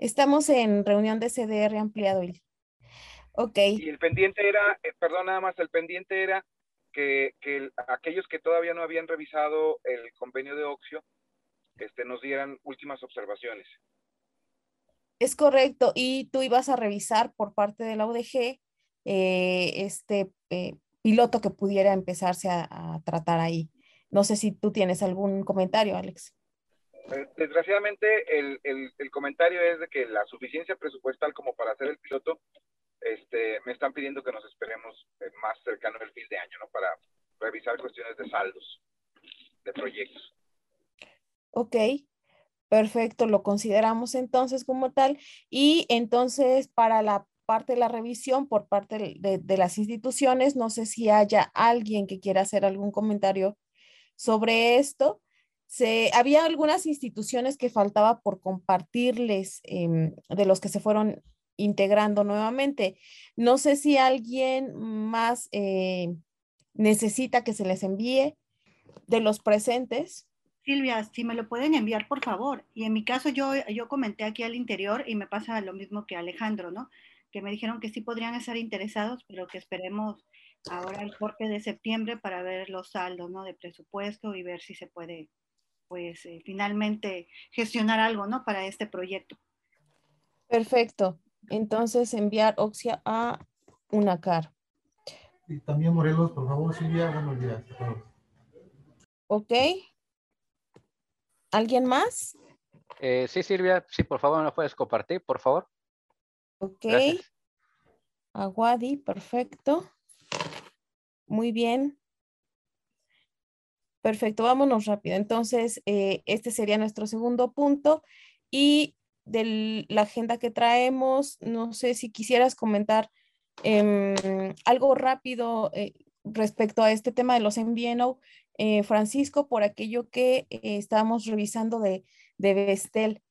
Estamos en reunión de CDR ampliado. Ok, Y el pendiente era, perdón, nada más, el pendiente era que aquellos que todavía no habían revisado el convenio de Oxio, nos dieran últimas observaciones. es correcto. Y tú ibas a revisar por parte de la UDG piloto que pudiera empezarse a tratar ahí. No sé si tú tienes algún comentario, Alex. Desgraciadamente, el comentario es de que la suficiencia presupuestal como para hacer el piloto, me están pidiendo que nos esperemos más cercano al fin de año, ¿no? Para revisar cuestiones de saldos, de proyectos. Ok, perfecto, lo consideramos entonces como tal. Y entonces para la parte de la revisión por parte de las instituciones, no sé si haya alguien que quiera hacer algún comentario sobre esto. Había algunas instituciones que faltaba por compartirles de los que se fueron integrando nuevamente. No sé si alguien más necesita que se les envíe de los presentes. Silvia, si me lo pueden enviar, por favor. Y en mi caso, yo comenté aquí al interior y me pasa lo mismo que Alejandro, ¿no? Que me dijeron que sí podrían estar interesados, pero que esperemos ahora el corte de septiembre para ver los saldos, ¿no? De presupuesto y ver si se puede, pues, finalmente gestionar algo, ¿no? Para este proyecto. Perfecto. Entonces enviar Oxia a UNACAR. Y también Morelos, por favor, Silvia, buenos días a todos. Ok. ¿Alguien más? Sí, Silvia, sí, por favor, ¿me lo puedes compartir, por favor? Ok. Gracias. Aguadi, perfecto. Muy bien. Perfecto, vámonos rápido. Entonces, este sería nuestro segundo punto. Y de la agenda que traemos, no sé si quisieras comentar algo rápido respecto a este tema de los MVNO, Francisco, por aquello que estábamos revisando de Vestel.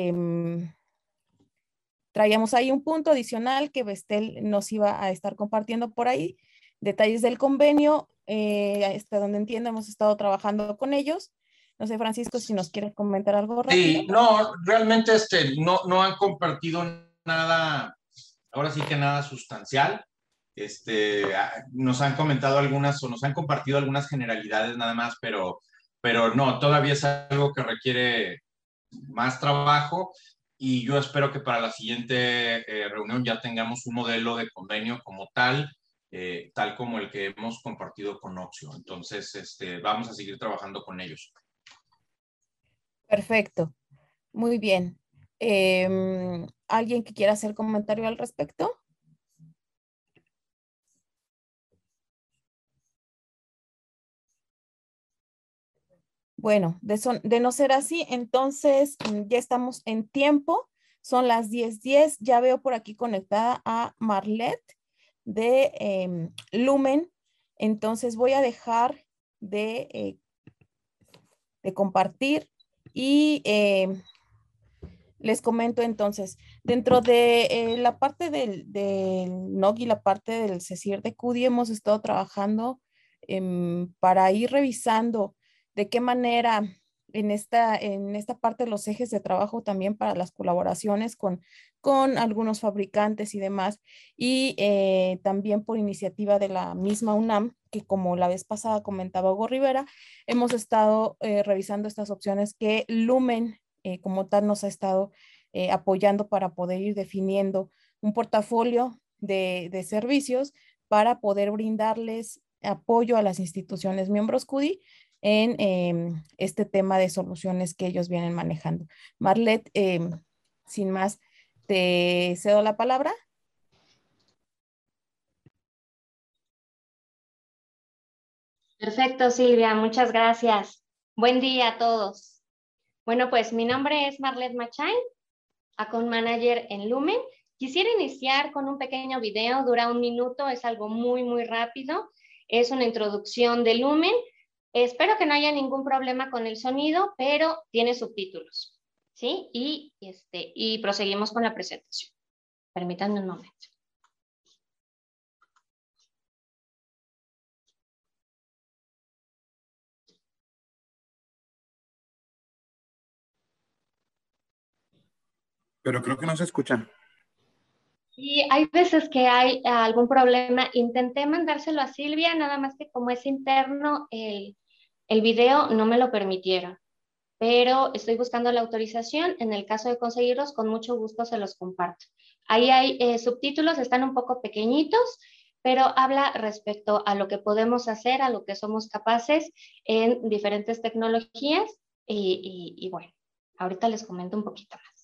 Traíamos ahí un punto adicional que Vestel nos iba a estar compartiendo por ahí, detalles del convenio, hasta donde entiendo hemos estado trabajando con ellos. No sé, Francisco, si nos quieres comentar algo rápido. Sí, no, realmente no han compartido nada, ahora sí que nada sustancial. Nos han comentado algunas o nos han compartido algunas generalidades nada más, pero no, todavía es algo que requiere más trabajo y yo espero que para la siguiente reunión ya tengamos un modelo de convenio como tal, tal como el que hemos compartido con Oxio. Entonces, vamos a seguir trabajando con ellos. Perfecto, muy bien. ¿Alguien que quiera hacer comentario al respecto? Bueno, de no ser así, entonces ya estamos en tiempo, son las 10:10, ya veo por aquí conectada a Marlet de Lumen, entonces voy a dejar de compartir y les comento entonces, dentro de la parte del NOC y la parte del CECIR de CUDI hemos estado trabajando para ir revisando de qué manera en esta parte de los ejes de trabajo también para las colaboraciones con algunos fabricantes y demás, y también por iniciativa de la misma UNAM, que como la vez pasada comentaba Hugo Rivera, hemos estado revisando estas opciones que Lumen como tal nos ha estado apoyando para poder ir definiendo un portafolio de servicios para poder brindarles apoyo a las instituciones miembros CUDI en este tema de soluciones que ellos vienen manejando. Marlet, sin más, te cedo la palabra. Perfecto, Silvia, muchas gracias. Buen día a todos. Bueno, pues mi nombre es Marlet Machain, Account Manager en Lumen. Quisiera iniciar con un pequeño video, dura 1 minuto, es algo muy, muy rápido. Es una introducción de Lumen. Espero que no haya ningún problema con el sonido, pero tiene subtítulos, ¿sí? Y proseguimos con la presentación. Permítanme un momento. pero creo que no se escucha. Y hay veces que hay algún problema. Intenté mandárselo a Silvia, nada más que como es interno el video, no me lo permitieron. Pero estoy buscando la autorización. En el caso de conseguirlos, con mucho gusto se los comparto. Ahí hay subtítulos, están un poco pequeñitos, pero habla respecto a lo que podemos hacer, a lo que somos capaces en diferentes tecnologías. Y bueno, ahorita les comento un poquito más.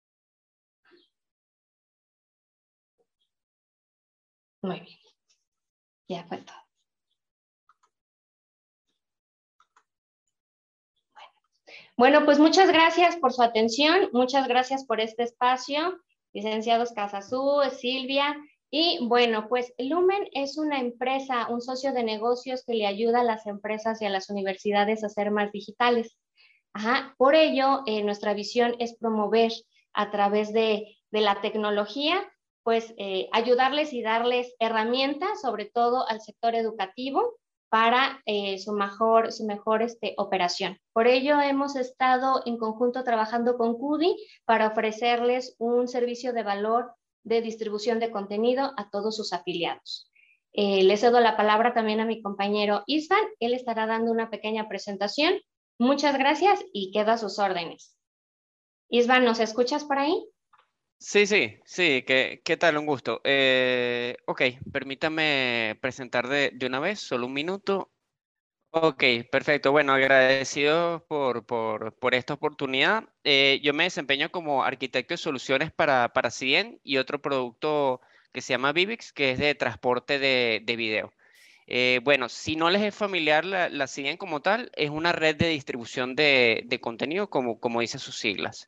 Muy bien, ya fue todo. Bueno, pues muchas gracias por su atención, muchas gracias por este espacio, licenciados Casasú, Silvia. Y bueno, pues Lumen es una empresa, un socio de negocios que le ayuda a las empresas y a las universidades a ser más digitales. Ajá. Por ello, nuestra visión es promover a través de la tecnología, pues ayudarles y darles herramientas, sobre todo al sector educativo, para su mejor operación. Por ello, hemos estado en conjunto trabajando con CUDI para ofrecerles un servicio de valor de distribución de contenido a todos sus afiliados. Le cedo la palabra también a mi compañero Isvan. Él estará dando una pequeña presentación. Muchas gracias y quedo a sus órdenes. Isvan, ¿nos escuchas por ahí? Sí, ¿qué tal? Un gusto. Ok, permítame presentar de una vez, solo un minuto. Ok, perfecto. Bueno, agradecido por esta oportunidad. Yo me desempeño como arquitecto de soluciones para CIEN y otro producto que se llama Vivix, que es de transporte de video. Bueno, si no les es familiar la CIEN como tal, es una red de distribución de contenido, como dice sus siglas.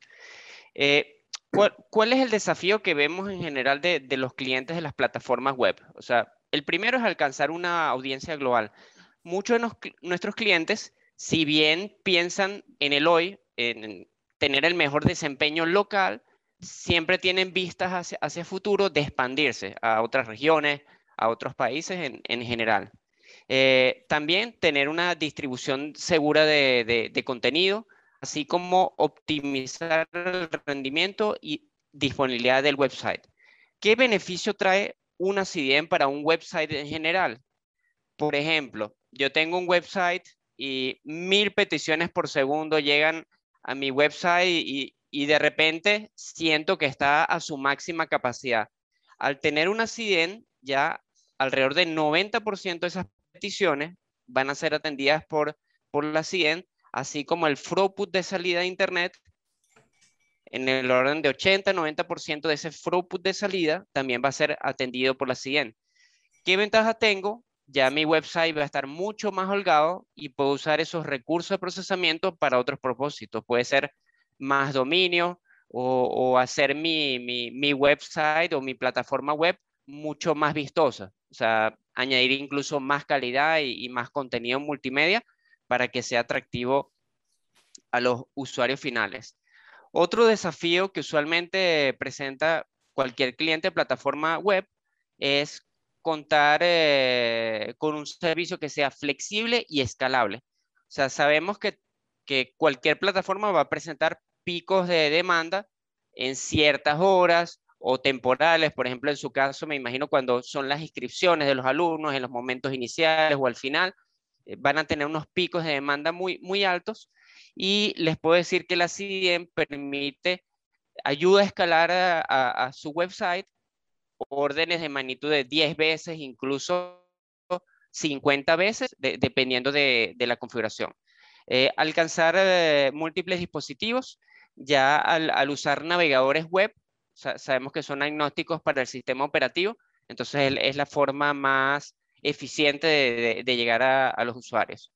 ¿Cuál es el desafío que vemos en general de los clientes de las plataformas web? O sea, el primero es alcanzar una audiencia global. Muchos de nuestros clientes, si bien piensan en el hoy, en tener el mejor desempeño local, siempre tienen vistas hacia futuro de expandirse a otras regiones, a otros países en general. También tener una distribución segura de contenido, así como optimizar el rendimiento y disponibilidad del website. ¿Qué beneficio trae una CDN para un website en general? Por ejemplo, yo tengo un website y 1000 peticiones por segundo llegan a mi website y de repente siento que está a su máxima capacidad. Al tener una CDN, ya alrededor del 90% de esas peticiones van a ser atendidas por la CDN, así como el throughput de salida de Internet, en el orden de 80-90% de ese throughput de salida también va a ser atendido por la CDN. ¿Qué ventaja tengo? Ya mi website va a estar mucho más holgado y puedo usar esos recursos de procesamiento para otros propósitos. Puede ser más dominio o hacer mi website o mi plataforma web mucho más vistosa. O sea, añadir incluso más calidad y más contenido multimedia para que sea atractivo a los usuarios finales. Otro desafío que usualmente presenta cualquier cliente de plataforma web es contar con un servicio que sea flexible y escalable. O sea, sabemos que cualquier plataforma va a presentar picos de demanda en ciertas horas o temporales. Por ejemplo, en su caso, me imagino cuando son las inscripciones de los alumnos en los momentos iniciales o al final, van a tener unos picos de demanda muy altos. Y les puedo decir que la CDN permite, ayuda a escalar a su website órdenes de magnitud de 10 veces, incluso 50 veces, dependiendo de la configuración. Alcanzar múltiples dispositivos, ya al usar navegadores web, sabemos que son agnósticos para el sistema operativo, entonces es la forma más eficiente de llegar a los usuarios.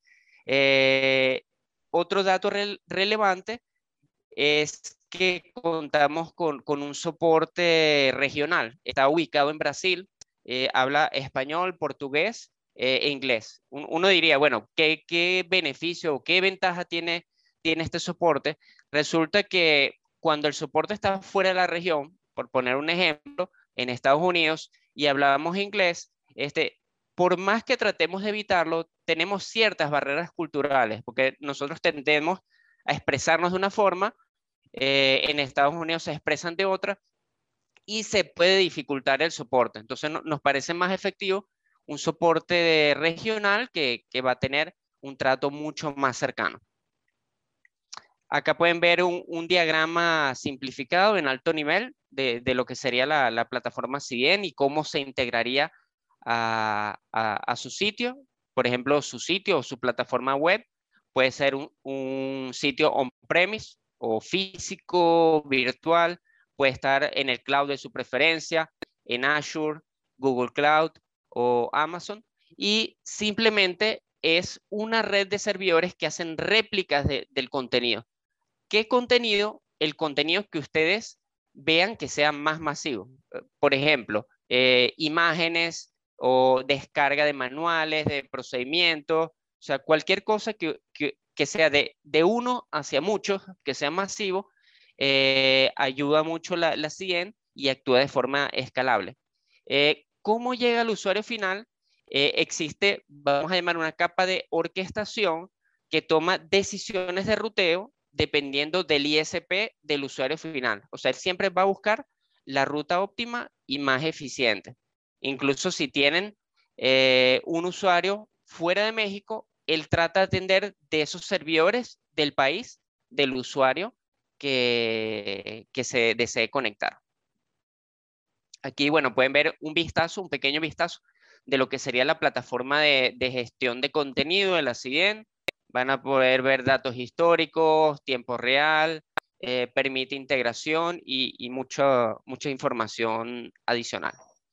Otro dato relevante es que contamos con un soporte regional. Está ubicado en Brasil, habla español, portugués e inglés. Uno diría, bueno, ¿qué beneficio o qué ventaja tiene este soporte? Resulta que cuando el soporte está fuera de la región, por poner un ejemplo, en Estados Unidos y hablábamos inglés, por más que tratemos de evitarlo, tenemos ciertas barreras culturales, porque nosotros tendemos a expresarnos de una forma en Estados Unidos se expresan de otra y se puede dificultar el soporte. Entonces nos parece más efectivo un soporte regional que va a tener un trato mucho más cercano. Acá pueden ver un diagrama simplificado en alto nivel de lo que sería la plataforma CDN y cómo se integraría a su sitio. Por ejemplo, su sitio o su plataforma web puede ser un sitio on-premise o físico, virtual. Puede estar en el cloud de su preferencia, en Azure, Google Cloud o Amazon. Y simplemente es una red de servidores que hacen réplicas del contenido. ¿Qué contenido? El contenido que ustedes vean que sea más masivo. Por ejemplo, imágenes o descarga de manuales, de procedimientos, o sea, cualquier cosa que sea de uno hacia muchos, que sea masivo, ayuda mucho la CIEM y actúa de forma escalable. ¿Cómo llega al usuario final? Existe, vamos a llamar una capa de orquestación que toma decisiones de ruteo dependiendo del ISP del usuario final. O sea, él siempre va a buscar la ruta óptima y más eficiente. Incluso si tienen un usuario fuera de México, él trata de atender de esos servidores del país del usuario que se desee conectar. Aquí, bueno, pueden ver un vistazo, un pequeño vistazo de lo que sería la plataforma de gestión de contenido de la CIEN. Van a poder ver datos históricos, tiempo real, permite integración y mucha información adicional.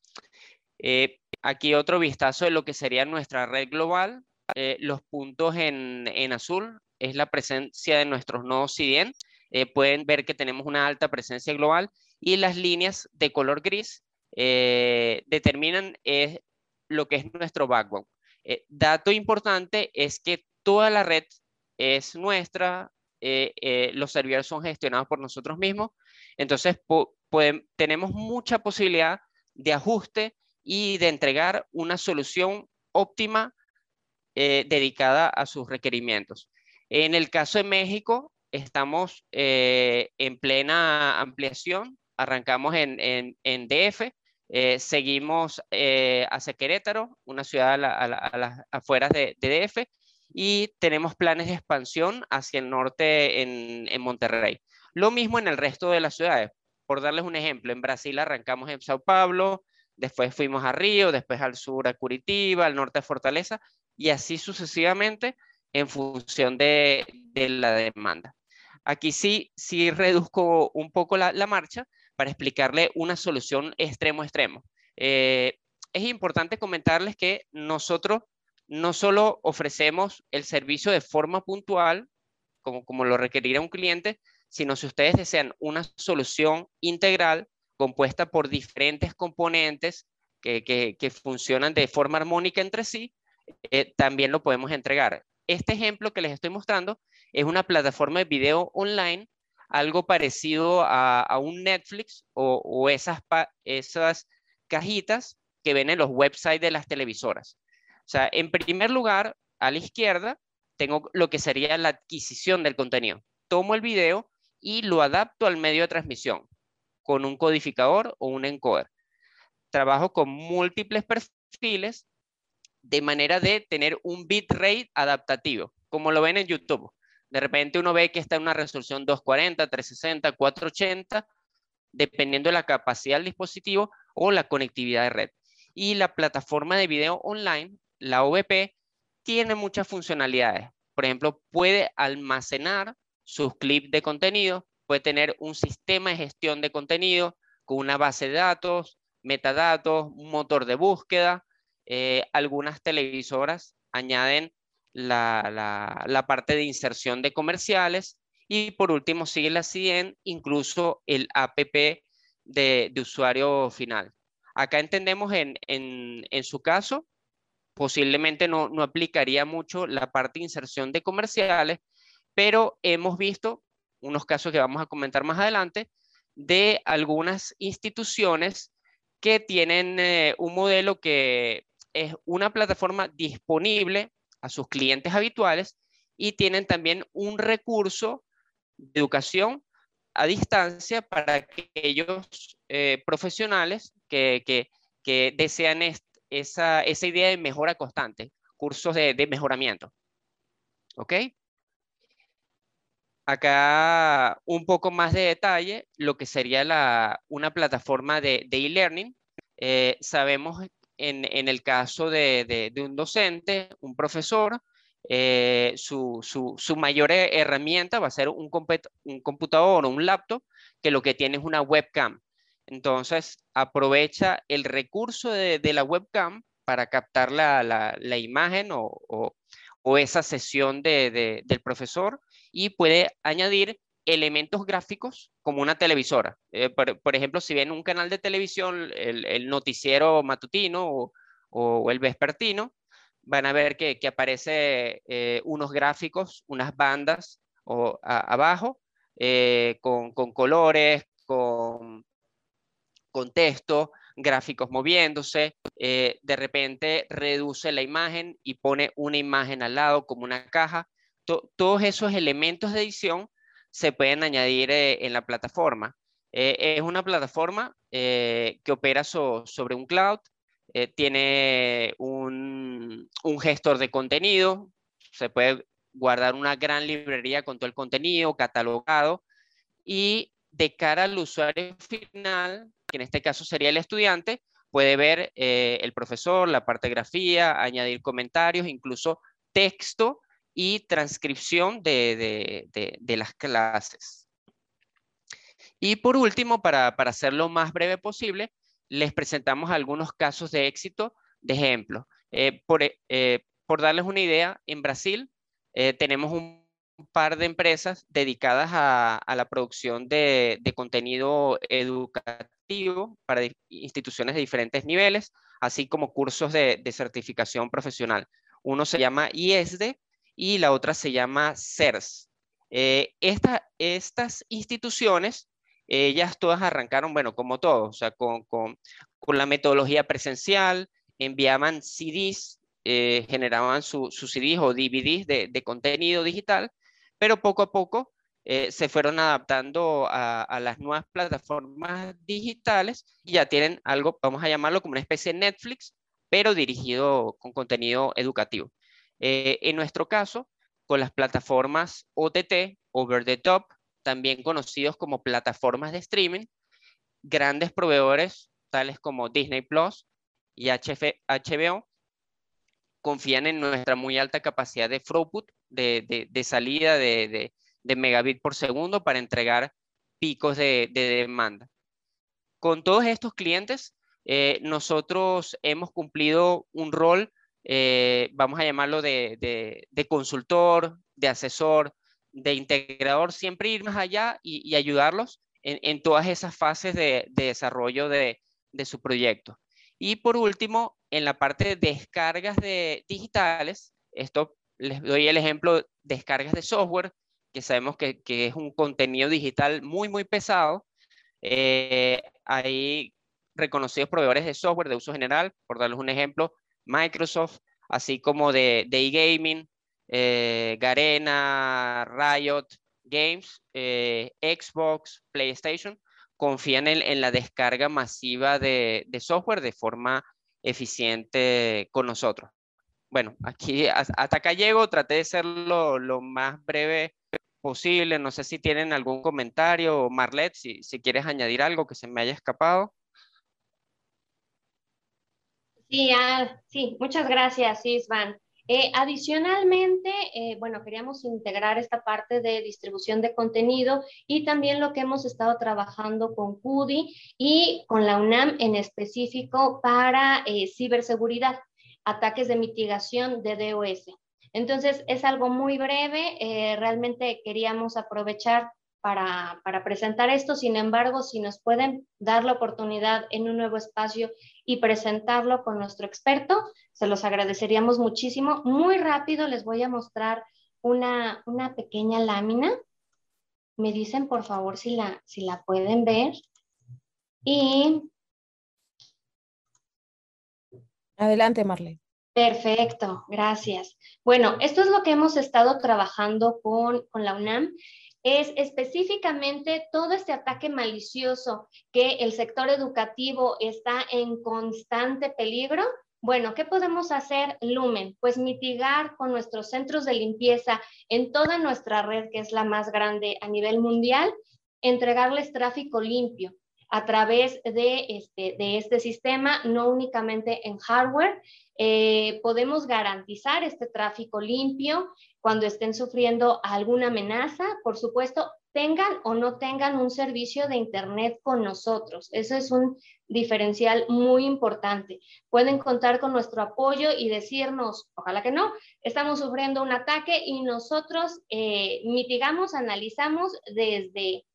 Aquí otro vistazo de lo que sería nuestra red global. Los puntos en azul es la presencia de nuestros nodos CDN. Pueden ver que tenemos una alta presencia global y las líneas de color gris determinan lo que es nuestro backbone. Dato importante es que toda la red es nuestra, los servidores son gestionados por nosotros mismos, entonces tenemos mucha posibilidad de ajuste y de entregar una solución óptima dedicada a sus requerimientos. En el caso de México, estamos en plena ampliación, arrancamos en DF, seguimos hacia Querétaro, una ciudad a las afueras de DF, y tenemos planes de expansión hacia el norte en Monterrey. Lo mismo en el resto de las ciudades. Por darles un ejemplo, en Brasil arrancamos en Sao Paulo, después fuimos a Río, después al sur a Curitiba, al norte a Fortaleza, y así sucesivamente en función de la demanda. Aquí sí reduzco un poco la marcha para explicarle una solución extremo-extremo. Es importante comentarles que nosotros no solo ofrecemos el servicio de forma puntual, como lo requerirá un cliente, sino si ustedes desean una solución integral compuesta por diferentes componentes que funcionan de forma armónica entre sí, también lo podemos entregar. Este ejemplo que les estoy mostrando es una plataforma de video online, algo parecido a un Netflix o esas cajitas que ven en los websites de las televisoras. O sea, en primer lugar, a la izquierda, tengo lo que sería la adquisición del contenido. Tomo el video y lo adapto al medio de transmisión con un codificador o un encoder. Trabajo con múltiples perfiles de manera de tener un bitrate adaptativo, como lo ven en YouTube. De repente uno ve que está en una resolución 240, 360, 480, dependiendo de la capacidad del dispositivo o la conectividad de red. Y la plataforma de video online, la OVP, tiene muchas funcionalidades. Por ejemplo, puede almacenar sus clips de contenido, puede tener un sistema de gestión de contenido con una base de datos, metadatos, un motor de búsqueda. Algunas televisoras añaden la parte de inserción de comerciales y por último sigue la CIEN, incluso el app de usuario final. Acá entendemos en su caso, posiblemente no aplicaría mucho la parte de inserción de comerciales, pero hemos visto unos casos que vamos a comentar más adelante de algunas instituciones que tienen un modelo que es una plataforma disponible a sus clientes habituales y tienen también un recurso de educación a distancia para aquellos profesionales que desean esa idea de mejora constante, cursos de mejoramiento. ¿Ok? Acá un poco más de detalle, lo que sería una plataforma de e-learning. Sabemos en el caso de un docente, un profesor, su mayor herramienta va a ser un computador o un laptop que lo que tiene es una webcam. Entonces, aprovecha el recurso de la webcam para captar la imagen o esa sesión del profesor, y puede añadir elementos gráficos como una televisora. Por ejemplo, si ven un canal de televisión, el noticiero matutino o el vespertino, van a ver que aparece unos gráficos, unas bandas abajo, con colores, con texto, gráficos moviéndose, de repente reduce la imagen y pone una imagen al lado como una caja. Todos esos elementos de edición se pueden añadir en la plataforma. Es una plataforma que opera sobre un cloud, tiene un gestor de contenido, se puede guardar una gran librería con todo el contenido catalogado, y de cara al usuario final, que en este caso sería el estudiante, puede ver el profesor, la parte de grafía, añadir comentarios, incluso texto y transcripción de las clases. Y por último, para hacerlo lo más breve posible, les presentamos algunos casos de éxito de ejemplo. Por darles una idea, en Brasil tenemos un par de empresas dedicadas a la producción de contenido educativo para instituciones de diferentes niveles, así como cursos de certificación profesional. Uno se llama IESDE y la otra se llama CERS. Estas instituciones, ellas todas arrancaron, bueno, como todos, o sea, con la metodología presencial, enviaban CDs, generaban sus CDs o DVDs de contenido digital, pero poco a poco se fueron adaptando a las nuevas plataformas digitales y ya tienen algo, vamos a llamarlo como una especie de Netflix, pero dirigido con contenido educativo. En nuestro caso, con las plataformas OTT, Over the Top, también conocidos como plataformas de streaming, grandes proveedores tales como Disney Plus y HBO confían en nuestra muy alta capacidad de throughput, de salida de megabit por segundo para entregar picos de demanda. Con todos estos clientes, nosotros hemos cumplido un rol, vamos a llamarlo de consultor, de asesor, de integrador, siempre ir más allá y ayudarlos en todas esas fases de desarrollo de su proyecto. Y por último, en la parte de descargas digitales, esto les doy el ejemplo de descargas de software, que sabemos que es un contenido digital muy, muy pesado. Hay reconocidos proveedores de software de uso general, por darles un ejemplo, Microsoft, así como de e-gaming, Garena, Riot Games, Xbox, PlayStation, confían en la descarga masiva de software de forma eficiente con nosotros. Bueno, aquí hasta acá llego, traté de ser lo más breve posible. No sé si tienen algún comentario, Marlet, si quieres añadir algo que se me haya escapado. Sí, sí, muchas gracias, Isvan. Adicionalmente, bueno, queríamos integrar esta parte de distribución de contenido y también lo que hemos estado trabajando con CUDI y con la UNAM en específico para ciberseguridad, ataques de mitigación de DOS. Entonces, es algo muy breve, realmente queríamos aprovechar para presentar esto. Sin embargo, si nos pueden dar la oportunidad en un nuevo espacio y presentarlo con nuestro experto, se los agradeceríamos muchísimo. Muy rápido les voy a mostrar una pequeña lámina. Me dicen, por favor, si la pueden ver. Y... Adelante, Marlene. Perfecto, gracias. Bueno, esto es lo que hemos estado trabajando con la UNAM. es específicamente todo este ataque malicioso que el sector educativo está en constante peligro. Bueno, ¿qué podemos hacer, Lumen? Pues mitigar con nuestros centros de limpieza en toda nuestra red, que es la más grande a nivel mundial, entregarles tráfico limpio a través de este sistema, no únicamente en hardware. Podemos garantizar este tráfico limpio cuando estén sufriendo alguna amenaza, por supuesto, tengan o no tengan un servicio de internet con nosotros. Eso es un diferencial muy importante. Pueden contar con nuestro apoyo y decirnos, ojalá que no, estamos sufriendo un ataque y nosotros mitigamos, analizamos desde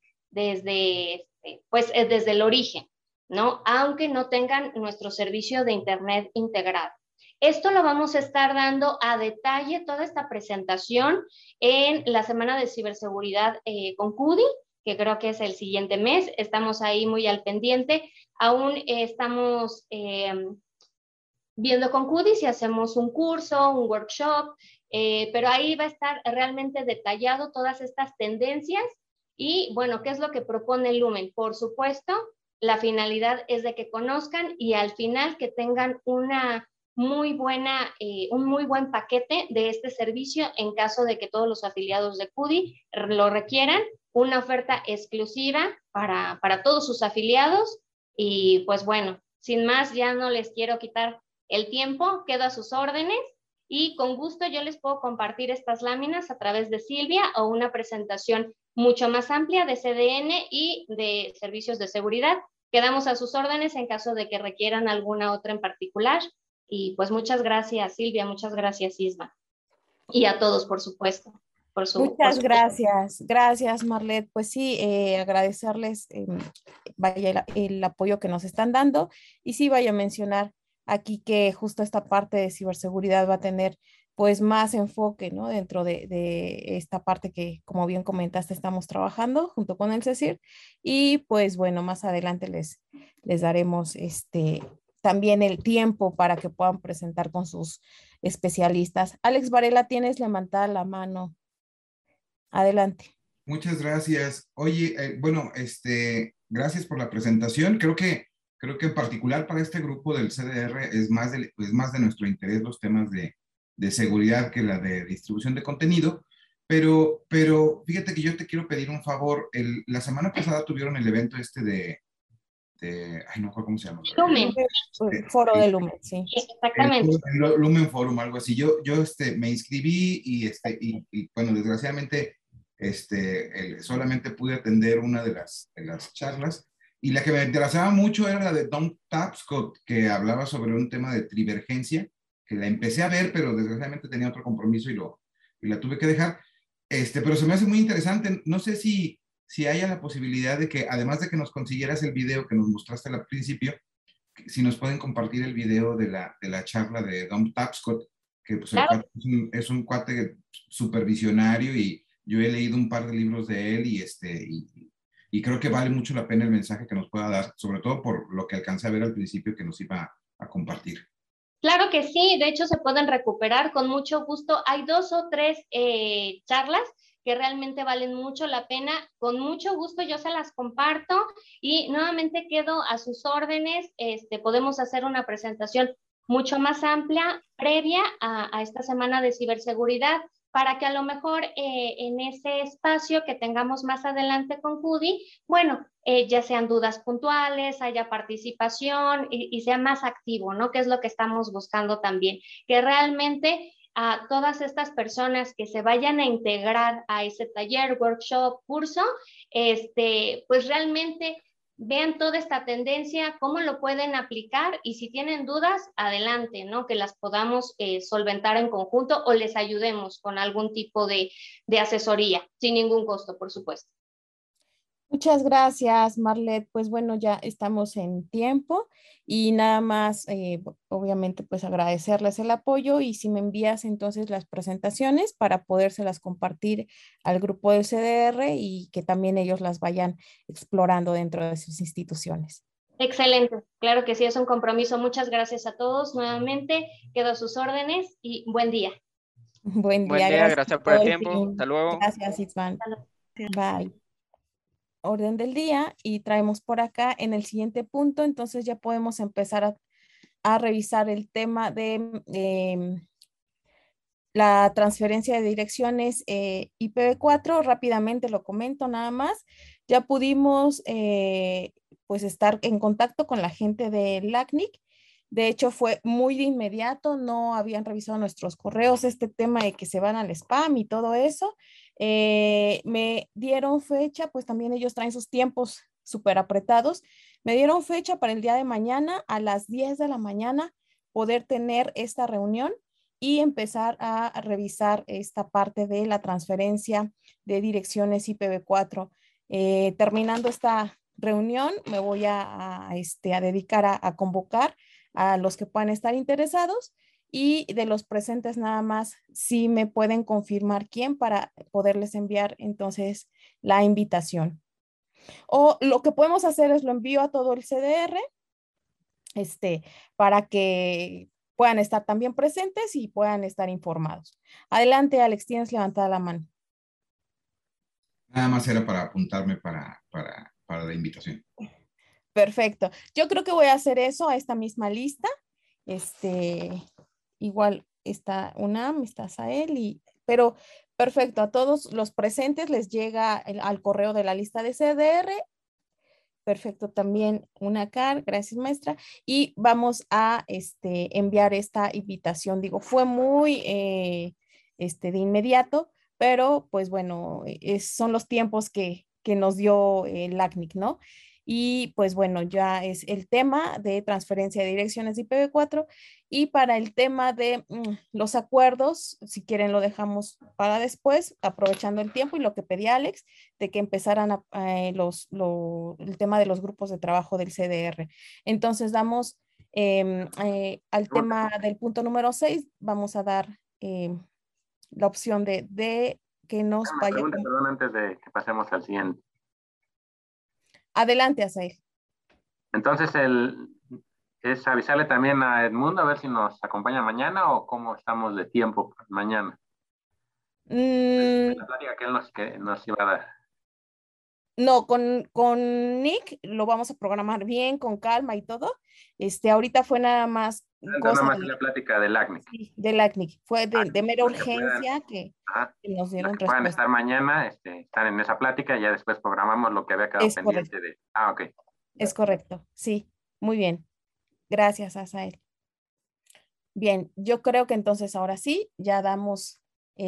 el origen, ¿no? Aunque no tengan nuestro servicio de internet integrado. Esto lo vamos a estar dando a detalle, toda esta presentación, en la Semana de Ciberseguridad con CUDI, que creo que es el siguiente mes. Estamos ahí muy al pendiente. Aún estamos viendo con CUDI si hacemos un curso, un workshop, pero ahí va a estar realmente detallado todas estas tendencias. Y bueno, ¿qué es lo que propone Lumen? Por supuesto, la finalidad es de que conozcan y al final que tengan un muy buen paquete de este servicio en caso de que todos los afiliados de CUDI lo requieran, una oferta exclusiva para todos sus afiliados. Y pues bueno, sin más, ya no les quiero quitar el tiempo, quedo a sus órdenes y con gusto yo les puedo compartir estas láminas a través de Silvia o una presentación mucho más amplia de CDN y de servicios de seguridad. Quedamos a sus órdenes en caso de que requieran alguna otra en particular. Y pues muchas gracias, Silvia, muchas gracias, Isma. Y a todos, por supuesto. Muchas gracias. Gracias, Marlet. Pues sí, agradecerles vaya el apoyo que nos están dando. Y sí, vaya a mencionar aquí que justo esta parte de ciberseguridad va a tener pues más enfoque, ¿no? Dentro de esta parte que, como bien comentaste, estamos trabajando junto con el CECIR. Y pues bueno, más adelante les daremos también el tiempo para que puedan presentar con sus especialistas. Alex Varela, tienes levantada la mano. Adelante. Muchas gracias. Oye, bueno, gracias por la presentación. Creo que en particular para este grupo del CDR es más de nuestro interés los temas de seguridad que la de distribución de contenido. Pero fíjate que yo te quiero pedir un favor. La semana pasada tuvieron el evento ay, no recuerdo cómo se llama. Lumen. Foro de Lumen, sí. Exactamente. El Lumen Forum, algo así. Yo me inscribí y bueno, desgraciadamente solamente pude atender una de las charlas, y la que me interesaba mucho era la de Don Tapscott, que hablaba sobre un tema de trivergencia, que la empecé a ver, pero desgraciadamente tenía otro compromiso y la tuve que dejar. Pero se me hace muy interesante. No sé si haya la posibilidad de que, además de que nos consiguieras el video que nos mostraste al principio, si nos pueden compartir el video de la charla de Don Tapscott, que pues, claro, es un cuate súper visionario, y yo he leído un par de libros de él y creo que vale mucho la pena el mensaje que nos pueda dar, sobre todo por lo que alcancé a ver al principio que nos iba a compartir. Claro que sí, de hecho se pueden recuperar con mucho gusto. Hay 2 o 3 charlas que realmente valen mucho la pena. Con mucho gusto yo se las comparto y nuevamente quedo a sus órdenes. Podemos hacer una presentación mucho más amplia previa a esta semana de ciberseguridad, para que a lo mejor en ese espacio que tengamos más adelante con CUDI, bueno, ya sean dudas puntuales, haya participación y sea más activo, ¿no? Que es lo que estamos buscando también, que realmente a todas estas personas que se vayan a integrar a ese taller, workshop, curso, pues realmente vean toda esta tendencia, cómo lo pueden aplicar, y si tienen dudas, adelante, ¿no? Que las podamos solventar en conjunto o les ayudemos con algún tipo de asesoría, sin ningún costo, por supuesto. Muchas gracias, Marlet. Pues bueno, ya estamos en tiempo y nada más, obviamente, pues agradecerles el apoyo, y si me envías entonces las presentaciones para podérselas compartir al grupo del CDR y que también ellos las vayan explorando dentro de sus instituciones. Excelente, claro que sí, es un compromiso. Muchas gracias a todos nuevamente, quedo a sus órdenes y buen día. Buen día, gracias por el tiempo. Hasta luego. Gracias, Itzvan. Vale. Orden del día y traemos por acá en el siguiente punto, entonces ya podemos empezar a revisar el tema de la transferencia de direcciones IPv4. Rápidamente lo comento nada más. Ya pudimos pues estar en contacto con la gente de LACNIC. De hecho, fue muy de inmediato, no habían revisado nuestros correos, este tema de que se van al spam y todo eso. Me dieron fecha, pues también ellos traen sus tiempos súper apretados. Me dieron fecha para el día de mañana a las 10 de la mañana poder tener esta reunión y empezar a revisar esta parte de la transferencia de direcciones IPv4. Terminando esta reunión, me voy a dedicar a convocar a los que puedan estar interesados y de los presentes nada más si me pueden confirmar quién para poderles enviar entonces la invitación. O lo que podemos hacer es lo envío a todo el CDR para que puedan estar también presentes y puedan estar informados. Adelante, Alex, tienes levantada la mano. Nada más era para apuntarme para la invitación. Perfecto. Yo creo que voy a hacer eso a esta misma lista. Igual está UNAM, está Sael, pero perfecto, a todos los presentes les llega al correo de la lista de CDR. Perfecto, también una CAR, gracias maestra. Y vamos a enviar esta invitación. Digo, fue muy de inmediato, pero pues bueno, son los tiempos que nos dio el LACNIC, ¿no? Y pues bueno, ya es el tema de transferencia de direcciones de IPv4 y para el tema de los acuerdos, si quieren lo dejamos para después, aprovechando el tiempo y lo que pedía Alex, de que empezaran el tema de los grupos de trabajo del CDR. Entonces damos al tema del punto número 6, vamos a dar la opción de que nos vaya. Perdón, antes de que pasemos al siguiente. Adelante, Asael. Entonces, es avisarle también a Edmundo a ver si nos acompaña mañana o cómo estamos de tiempo mañana. La plática que él nos iba a dar. No, con Nick lo vamos a programar bien, con calma y todo. Ahorita fue nada más cosa nada más la plática del LACNIC. Sí, del LACNIC. Fue de mera urgencia que nos dieron respuesta. Puedan estar mañana, están en esa plática y ya después programamos lo que había quedado pendiente de. Ok. Es correcto, sí, muy bien. Gracias, Asael. Bien, yo creo que entonces ahora sí, ya damos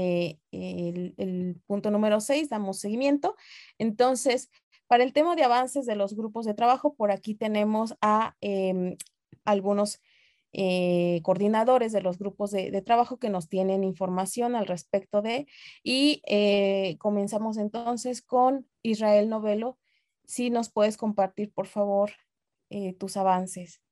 el punto número 6, damos seguimiento. Entonces, para el tema de avances de los grupos de trabajo, por aquí tenemos a algunos coordinadores de los grupos de trabajo que nos tienen información al respecto de, y comenzamos entonces con Israel Novelo. Si nos puedes compartir, por favor, tus avances.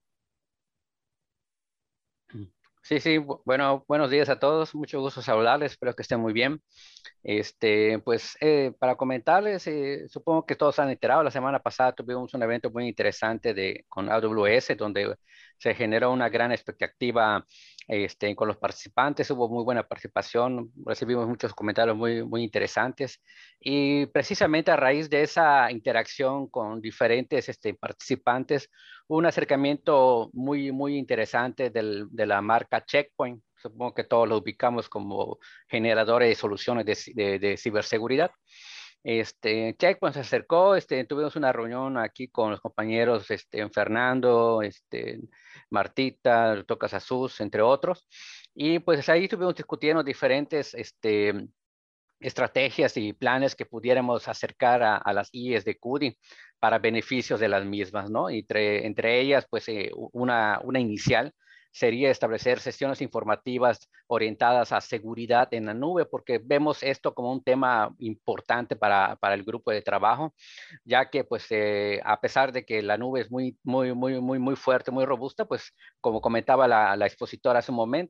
Sí, bueno, buenos días a todos, mucho gusto saludarles, espero que estén muy bien. Pues para comentarles, supongo que todos han enterado, la semana pasada tuvimos un evento muy interesante con AWS, donde se generó una gran expectativa con los participantes, hubo muy buena participación, recibimos muchos comentarios muy interesantes y precisamente a raíz de esa interacción con diferentes participantes, un acercamiento muy interesante de la marca Checkpoint. Supongo que todos lo ubicamos como generadores de soluciones de ciberseguridad. Checkpoint se acercó, tuvimos una reunión aquí con los compañeros Fernando, Martita, Tocas Azus, entre otros, y pues ahí estuvimos discutiendo diferentes estrategias y planes que pudiéramos acercar a las IES de CUDI para beneficios de las mismas, ¿no? Entre ellas, pues una inicial sería establecer sesiones informativas orientadas a seguridad en la nube, porque vemos esto como un tema importante para el grupo de trabajo, ya que pues a pesar de que la nube es muy fuerte, muy robusta, pues como comentaba la expositora hace un momento,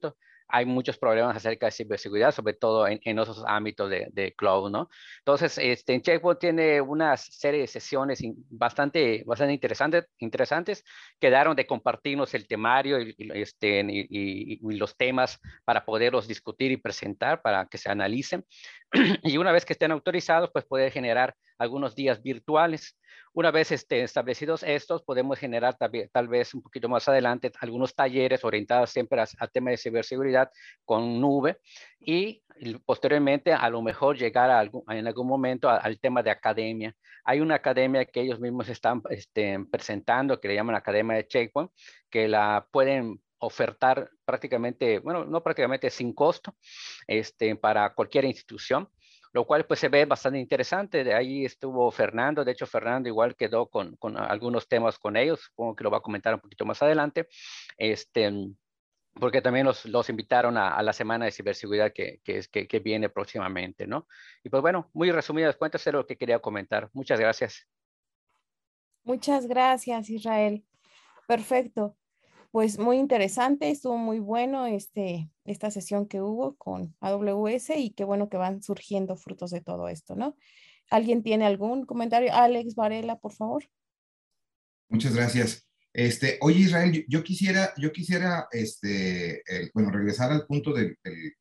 hay muchos problemas acerca de ciberseguridad, sobre todo en esos ámbitos de cloud, ¿no? Entonces, en Checkpoint tiene una serie de sesiones bastante interesantes. Quedaron de compartirnos el temario y los temas para poderlos discutir y presentar, para que se analicen. Y una vez que estén autorizados, pues poder generar algunos días virtuales. Una vez establecidos estos, podemos generar tal vez un poquito más adelante algunos talleres orientados siempre al tema de ciberseguridad con nube y posteriormente a lo mejor llegar en algún momento al tema de academia. Hay una academia que ellos mismos están presentando que le llaman Academia de Checkpoint, que la pueden ofertar prácticamente, bueno, no prácticamente, sin costo para cualquier institución, lo cual pues se ve bastante interesante. De ahí estuvo Fernando. De hecho, Fernando igual quedó con algunos temas con ellos, supongo que lo va a comentar un poquito más adelante, porque también los invitaron a la semana de ciberseguridad que viene próximamente, ¿no? Y pues bueno, muy resumidas cuentas era lo que quería comentar. Muchas gracias. Muchas gracias, Israel. Perfecto. Pues muy interesante, estuvo muy bueno esta sesión que hubo con AWS y qué bueno que van surgiendo frutos de todo esto, ¿no? ¿Alguien tiene algún comentario? Alex Varela, por favor. Muchas gracias. Oye, Israel, yo quisiera bueno, regresar al punto de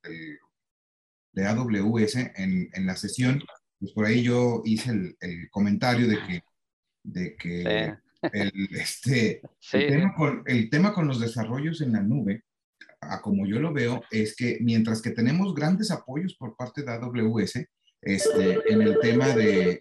AWS en la sesión. Pues por ahí yo hice el comentario de que Sí. el tema con los desarrollos en la nube, como yo lo veo, es que mientras que tenemos grandes apoyos por parte de AWS, en el tema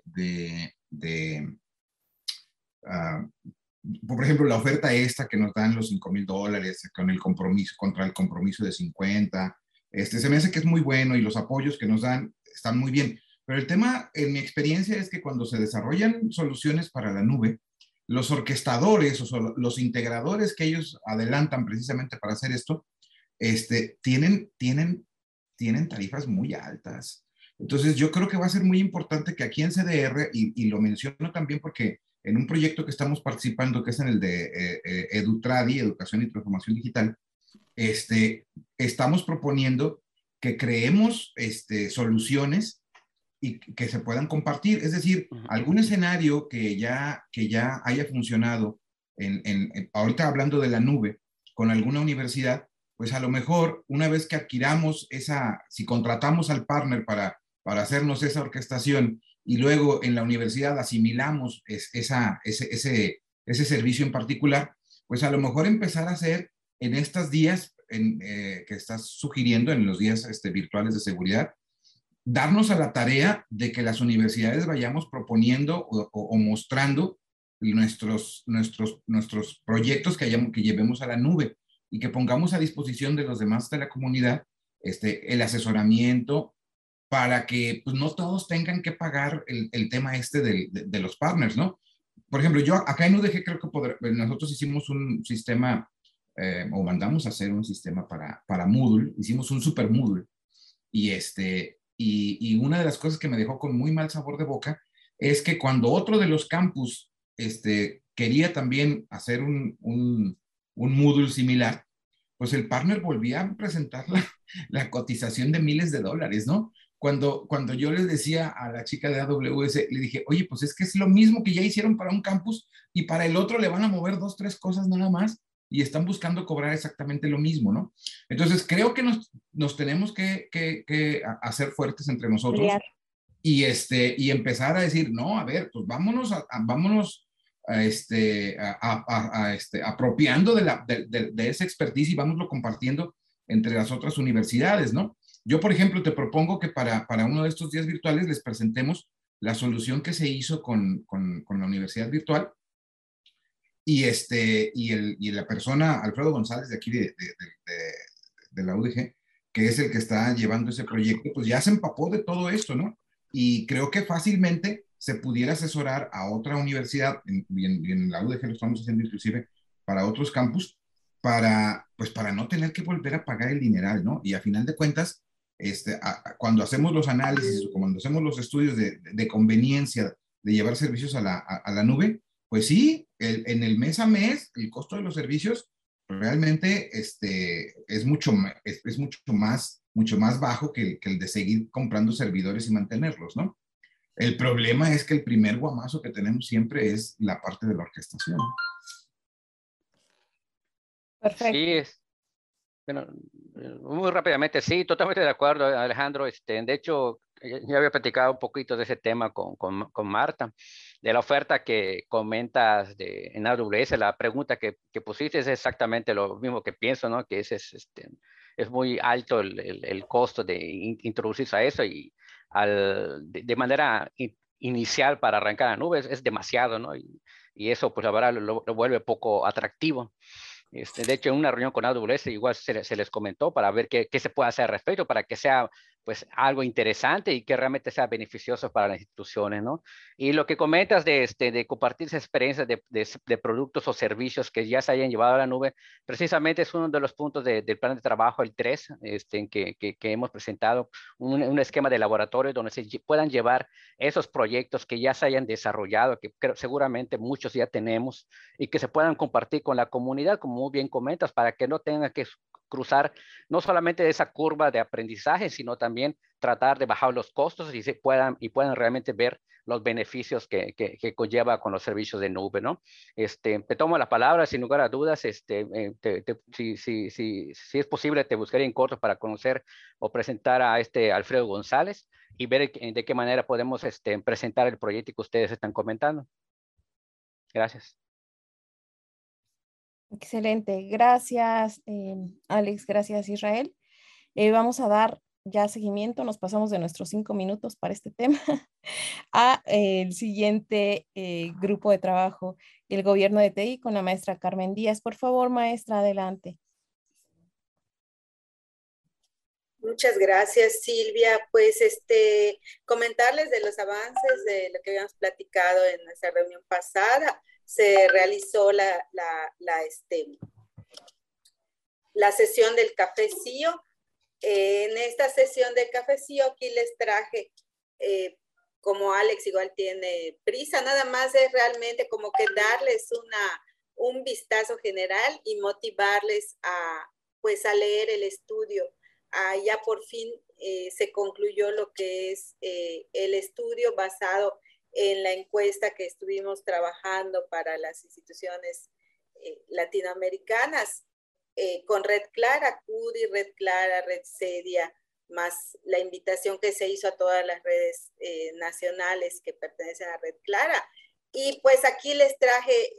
por ejemplo, la oferta esta que nos dan los $5,000 contra el compromiso de 50, se me hace que es muy bueno y los apoyos que nos dan están muy bien. Pero el tema, en mi experiencia, es que cuando se desarrollan soluciones para la nube, los orquestadores o los integradores que ellos adelantan precisamente para hacer esto, tienen tarifas muy altas. Entonces, yo creo que va a ser muy importante que aquí en CDR, y lo menciono también porque en un proyecto que estamos participando, que es en el de EduTradi, Educación y Transformación Digital, estamos proponiendo que creemos soluciones y que se puedan compartir. Es decir, algún escenario que ya haya funcionado, ahorita hablando de la nube, con alguna universidad, pues a lo mejor una vez que adquiramos si contratamos al partner para hacernos esa orquestación y luego en la universidad asimilamos ese servicio en particular, pues a lo mejor empezar a hacer en estos días que estás sugiriendo, en los días virtuales de seguridad, darnos a la tarea de que las universidades vayamos proponiendo o mostrando nuestros proyectos que llevemos a la nube y que pongamos a disposición de los demás de la comunidad el asesoramiento para que pues, no todos tengan que pagar el tema de los partners, ¿no? Por ejemplo, yo acá en UDG creo que nosotros hicimos un sistema o mandamos a hacer un sistema para Moodle, hicimos un super Moodle y una de las cosas que me dejó con muy mal sabor de boca es que cuando otro de los campus quería también hacer un Moodle similar, pues el partner volvía a presentar la cotización de miles de dólares, ¿no? Cuando yo les decía a la chica de AWS, le dije, oye, pues es que es lo mismo que ya hicieron para un campus y para el otro le van a mover 2, 3 cosas nada más y están buscando cobrar exactamente lo mismo, ¿no? Entonces, creo que nos tenemos que hacer fuertes entre nosotros y empezar a decir, no, a ver, pues vámonos apropiando de esa expertise y vámonoslo compartiendo entre las otras universidades, ¿no? Yo, por ejemplo, te propongo que para uno de estos días virtuales les presentemos la solución que se hizo con la universidad virtual y la persona, Alfredo González, de aquí de la UDG, que es el que está llevando ese proyecto, pues ya se empapó de todo esto, ¿no? Y creo que fácilmente se pudiera asesorar a otra universidad, y en la UDG lo estamos haciendo inclusive para otros campus, para no tener que volver a pagar el dineral, ¿no? Y a final de cuentas, cuando hacemos los análisis o cuando hacemos los estudios de conveniencia de llevar servicios a la nube, pues sí, en el mes a mes, el costo de los servicios realmente es mucho más bajo que el de seguir comprando servidores y mantenerlos, ¿no? El problema es que el primer guamazo que tenemos siempre es la parte de la orquestación. Perfecto. Sí, bueno, muy rápidamente, sí, totalmente de acuerdo, Alejandro. De hecho, ya había platicado un poquito de ese tema con Marta, de la oferta que comentas en AWS. La pregunta que pusiste es exactamente lo mismo que pienso, ¿no? Que es muy alto el costo de introducirse a eso, y de manera inicial para arrancar a nubes es demasiado, ¿no? Y eso, pues la verdad, lo vuelve poco atractivo. De hecho, en una reunión con AWS igual se les comentó para ver qué se puede hacer al respecto, para que sea pues algo interesante y que realmente sea beneficioso para las instituciones, ¿no? Y lo que comentas de compartir esa experiencia de productos o servicios que ya se hayan llevado a la nube, precisamente es uno de los puntos del plan de trabajo, el 3, en que hemos presentado un esquema de laboratorio donde se puedan llevar esos proyectos que ya se hayan desarrollado, que seguramente muchos ya tenemos, y que se puedan compartir con la comunidad, como muy bien comentas, para que no tengan que cruzar no solamente esa curva de aprendizaje, sino también tratar de bajar los costos y puedan realmente ver los beneficios que conlleva con los servicios de nube, ¿no? Te tomo la palabra sin lugar a dudas. Si es posible, te buscaré en corto para conocer o presentar a Alfredo González y ver de qué manera podemos presentar el proyecto que ustedes están comentando. Gracias. Excelente. Gracias, Alex. Gracias, Israel. Vamos a dar ya seguimiento. Nos pasamos de nuestros 5 minutos para este tema a el siguiente grupo de trabajo, el gobierno de TI, con la maestra Carmen Díaz. Por favor, maestra, adelante. Muchas gracias, Silvia. Pues comentarles de los avances de lo que habíamos platicado en nuestra reunión pasada. Se realizó la sesión del cafecillo. En esta sesión del cafecillo aquí les traje, como Alex igual tiene prisa, nada más es realmente como que darles un vistazo general y motivarles a leer el estudio. Ya por fin se concluyó lo que es el estudio basado en la encuesta que estuvimos trabajando para las instituciones latinoamericanas con Red Clara, CUDI, Red Clara, Red Cedia, más la invitación que se hizo a todas las redes nacionales que pertenecen a Red Clara. Y pues aquí les traje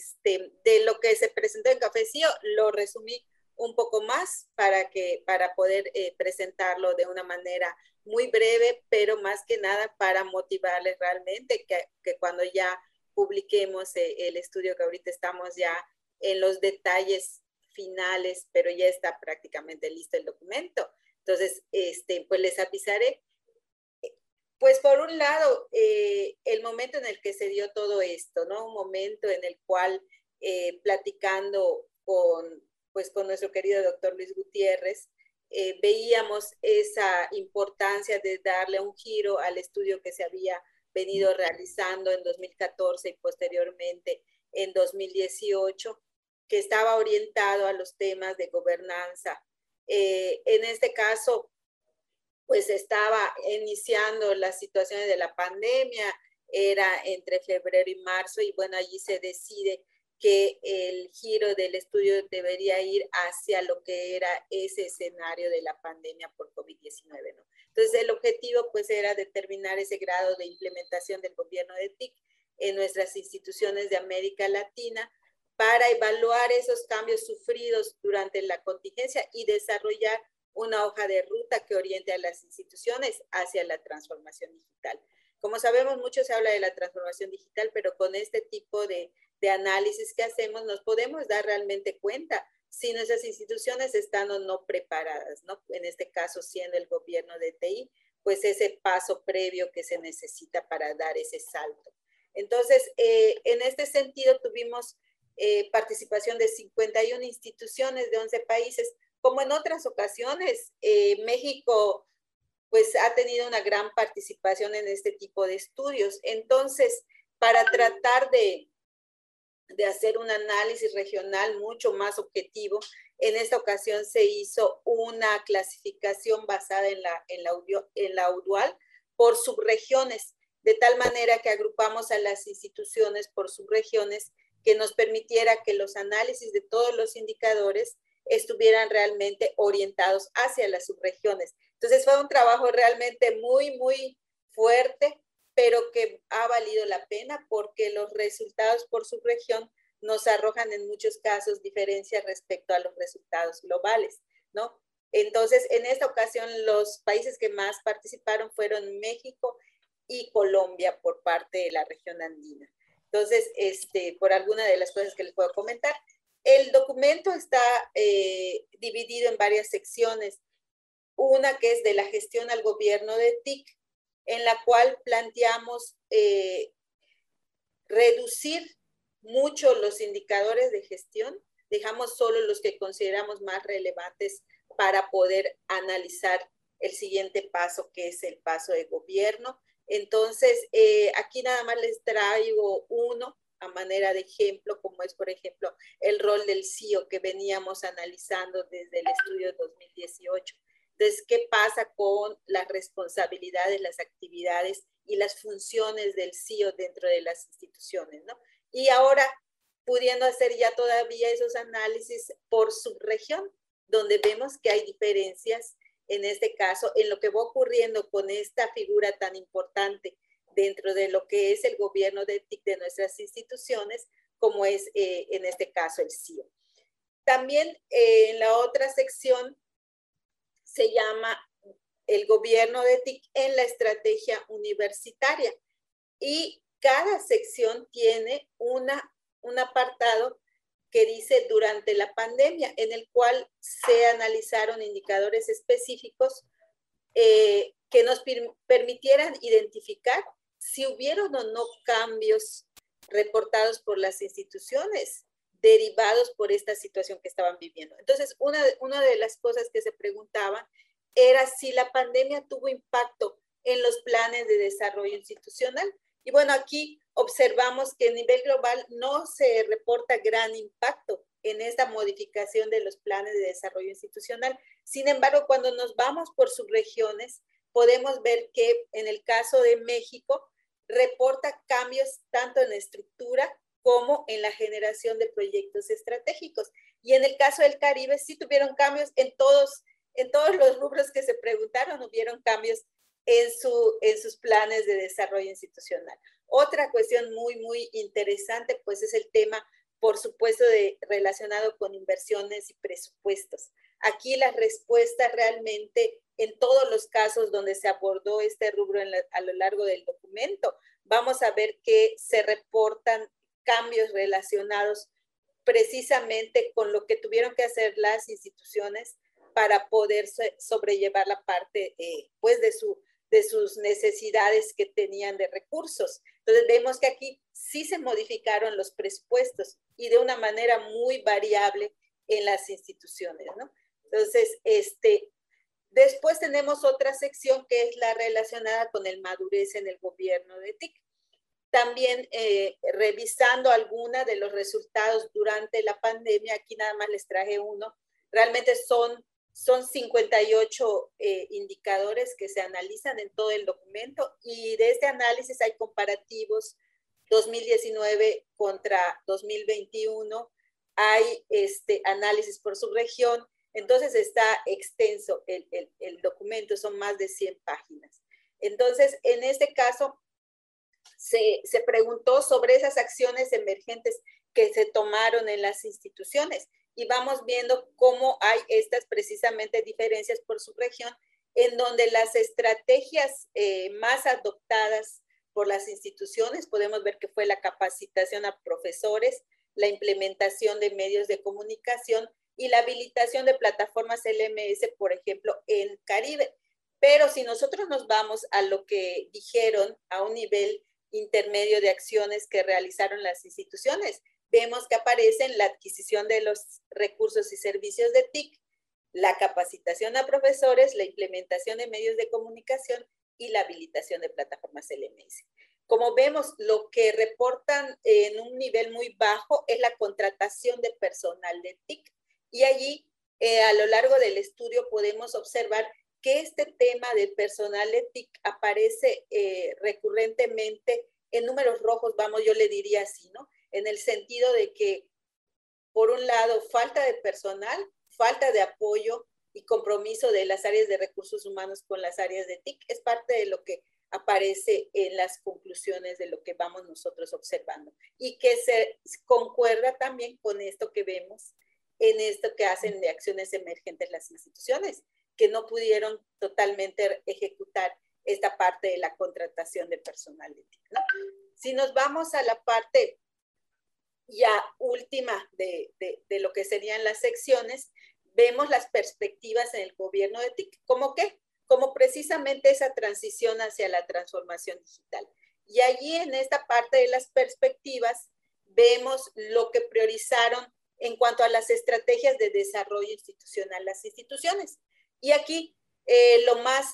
de lo que se presentó en Cafecillo, lo resumí un poco más para poder presentarlo de una manera muy breve, pero más que nada para motivarles realmente que cuando ya publiquemos el estudio, que ahorita estamos ya en los detalles finales, pero ya está prácticamente listo el documento. Entonces, pues les avisaré. Pues por un lado, el momento en el que se dio todo esto, ¿no? Un momento en el cual platicando con nuestro querido doctor Luis Gutiérrez, veíamos esa importancia de darle un giro al estudio que se había venido realizando en 2014 y posteriormente en 2018, que estaba orientado a los temas de gobernanza. En este caso, pues estaba iniciando las situaciones de la pandemia, era entre febrero y marzo, y bueno, allí se decide que el giro del estudio debería ir hacia lo que era ese escenario de la pandemia por COVID-19, ¿no? Entonces, el objetivo pues era determinar ese grado de implementación del gobierno de TIC en nuestras instituciones de América Latina para evaluar esos cambios sufridos durante la contingencia y desarrollar una hoja de ruta que oriente a las instituciones hacia la transformación digital. Como sabemos, mucho se habla de la transformación digital, pero con este tipo de análisis que hacemos nos podemos dar realmente cuenta si nuestras instituciones están o no preparadas, ¿no? En este caso, siendo el gobierno de TI, pues ese paso previo que se necesita para dar ese salto. Entonces, en este sentido, tuvimos participación de 51 instituciones de 11 países. Como en otras ocasiones, México pues ha tenido una gran participación en este tipo de estudios. Entonces, para tratar de de hacer un análisis regional mucho más objetivo. En esta ocasión se hizo una clasificación basada en la UDUAL por subregiones, de tal manera que agrupamos a las instituciones por subregiones que nos permitiera que los análisis de todos los indicadores estuvieran realmente orientados hacia las subregiones. Entonces fue un trabajo realmente muy, muy fuerte, pero que ha valido la pena porque los resultados por subregión nos arrojan en muchos casos diferencias respecto a los resultados globales, ¿no? Entonces, en esta ocasión, los países que más participaron fueron México y Colombia por parte de la región andina. Entonces, por alguna de las cosas que les puedo comentar, el documento está dividido en varias secciones. Una que es de la gestión al gobierno de TIC, en la cual planteamos reducir mucho los indicadores de gestión, dejamos solo los que consideramos más relevantes para poder analizar el siguiente paso, que es el paso de gobierno. Entonces, aquí nada más les traigo uno a manera de ejemplo, como es, por ejemplo, el rol del CEO que veníamos analizando desde el estudio 2018. Entonces, ¿qué pasa con las responsabilidades, las actividades y las funciones del CEO dentro de las instituciones, ¿no? Y ahora, pudiendo hacer ya todavía esos análisis por subregión, donde vemos que hay diferencias, en este caso, en lo que va ocurriendo con esta figura tan importante dentro de lo que es el gobierno de TIC de nuestras instituciones, como es en este caso el CEO. También en la otra sección se llama el gobierno de TIC en la estrategia universitaria, y cada sección tiene un apartado que dice durante la pandemia, en el cual se analizaron indicadores específicos que nos permitieran identificar si hubieron o no cambios reportados por las instituciones derivados por esta situación que estaban viviendo. Entonces, una de las cosas que se preguntaban era si la pandemia tuvo impacto en los planes de desarrollo institucional. Y bueno, aquí observamos que a nivel global no se reporta gran impacto en esta modificación de los planes de desarrollo institucional. Sin embargo, cuando nos vamos por subregiones, podemos ver que en el caso de México reporta cambios tanto en estructura como en la generación de proyectos estratégicos. Y en el caso del Caribe sí tuvieron cambios en todos los rubros que se preguntaron, hubieron cambios en sus planes de desarrollo institucional. Otra cuestión muy, muy interesante, pues es el tema, por supuesto, relacionado con inversiones y presupuestos. Aquí las respuestas realmente, en todos los casos donde se abordó este rubro a lo largo del documento, vamos a ver que se reportan cambios relacionados precisamente con lo que tuvieron que hacer las instituciones para poder sobrellevar la parte pues de sus necesidades que tenían de recursos. Entonces vemos que aquí sí se modificaron los presupuestos y de una manera muy variable en las instituciones, ¿no? Entonces, después tenemos otra sección que es la relacionada con el madurez en el gobierno de TIC. También revisando algunos de los resultados durante la pandemia, aquí nada más les traje uno, realmente son 58 indicadores que se analizan en todo el documento, y de este análisis hay comparativos 2019 contra 2021, hay análisis por subregión, entonces está extenso el documento, son más de 100 páginas. Entonces, en este caso, se preguntó sobre esas acciones emergentes que se tomaron en las instituciones, y vamos viendo cómo hay estas precisamente diferencias por subregión, en donde las estrategias más adoptadas por las instituciones, podemos ver que fue la capacitación a profesores, la implementación de medios de comunicación y la habilitación de plataformas LMS, por ejemplo, en Caribe. Pero si nosotros nos vamos a lo que dijeron a un nivel intermedio de acciones que realizaron las instituciones, vemos que aparecen la adquisición de los recursos y servicios de TIC, la capacitación a profesores, la implementación de medios de comunicación y la habilitación de plataformas LMS. Como vemos, lo que reportan en un nivel muy bajo es la contratación de personal de TIC. Y allí, a lo largo del estudio, podemos observar que este tema de personal de TIC aparece recurrentemente en números rojos, vamos, yo le diría así, ¿no? En el sentido de que, por un lado, falta de personal, falta de apoyo y compromiso de las áreas de recursos humanos con las áreas de TIC, es parte de lo que aparece en las conclusiones de lo que vamos nosotros observando y que se concuerda también con esto que vemos en esto que hacen de acciones emergentes las instituciones, que no pudieron totalmente ejecutar esta parte de la contratación de personal de TIC, ¿no? Si nos vamos a la parte ya última de lo que serían las secciones, vemos las perspectivas en el gobierno de TIC. ¿Cómo qué? Como precisamente esa transición hacia la transformación digital. Y allí en esta parte de las perspectivas vemos lo que priorizaron en cuanto a las estrategias de desarrollo institucional las instituciones. Y aquí lo más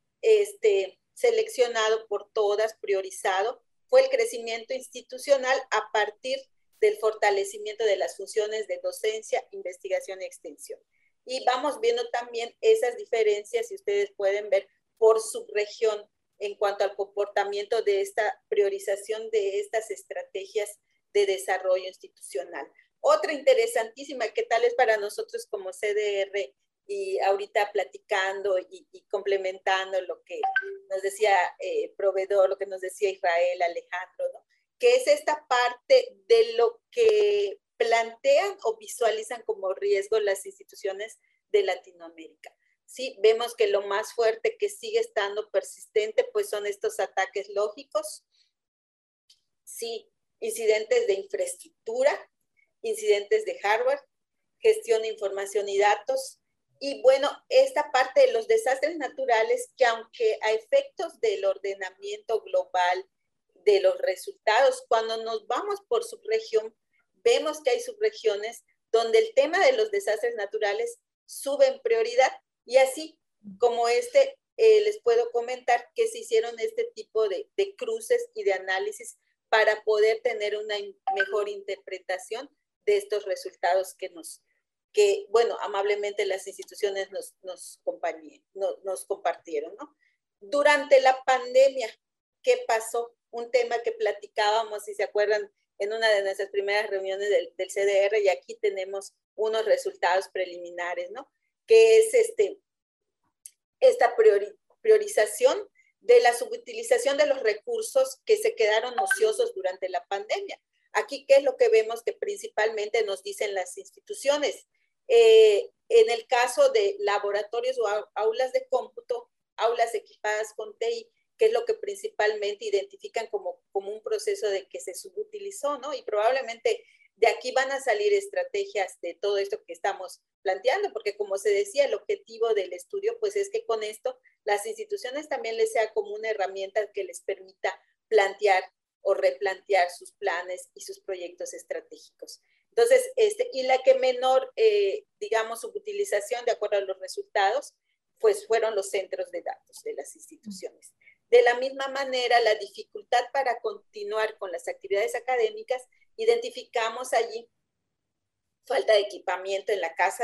seleccionado por todas, priorizado, fue el crecimiento institucional a partir del fortalecimiento de las funciones de docencia, investigación y extensión. Y vamos viendo también esas diferencias, si ustedes pueden ver, por subregión en cuanto al comportamiento de esta priorización de estas estrategias de desarrollo institucional. Otra interesantísima, que tal es para nosotros como CDR, y ahorita platicando y complementando lo que nos decía proveedor, lo que nos decía Israel, Alejandro, ¿no? Que es esta parte de lo que plantean o visualizan como riesgo las instituciones de Latinoamérica. Sí, vemos que lo más fuerte que sigue estando persistente, pues son estos ataques lógicos, sí, incidentes de infraestructura, incidentes de hardware, gestión de información y datos, y bueno, esta parte de los desastres naturales que aunque a efectos del ordenamiento global de los resultados, cuando nos vamos por subregión, vemos que hay subregiones donde el tema de los desastres naturales sube en prioridad, y así como les puedo comentar que se hicieron este tipo de cruces y de análisis para poder tener una mejor interpretación de estos resultados que bueno, amablemente las instituciones nos compartieron, ¿no? Durante la pandemia, ¿qué pasó? Un tema que platicábamos, si se acuerdan, en una de nuestras primeras reuniones del CDR, y aquí tenemos unos resultados preliminares, ¿no? Que es esta priorización de la subutilización de los recursos que se quedaron ociosos durante la pandemia. Aquí, ¿qué es lo que vemos que principalmente nos dicen las instituciones? En el caso de laboratorios o aulas de cómputo, aulas equipadas con TI, que es lo que principalmente identifican como un proceso de que se subutilizó, ¿no? Y probablemente de aquí van a salir estrategias de todo esto que estamos planteando, porque como se decía, el objetivo del estudio, pues es que con esto las instituciones también les sea como una herramienta que les permita plantear o replantear sus planes y sus proyectos estratégicos. Entonces, y la que menor, digamos, subutilización de acuerdo a los resultados, pues fueron los centros de datos de las instituciones. De la misma manera, la dificultad para continuar con las actividades académicas, identificamos allí falta de equipamiento en la casa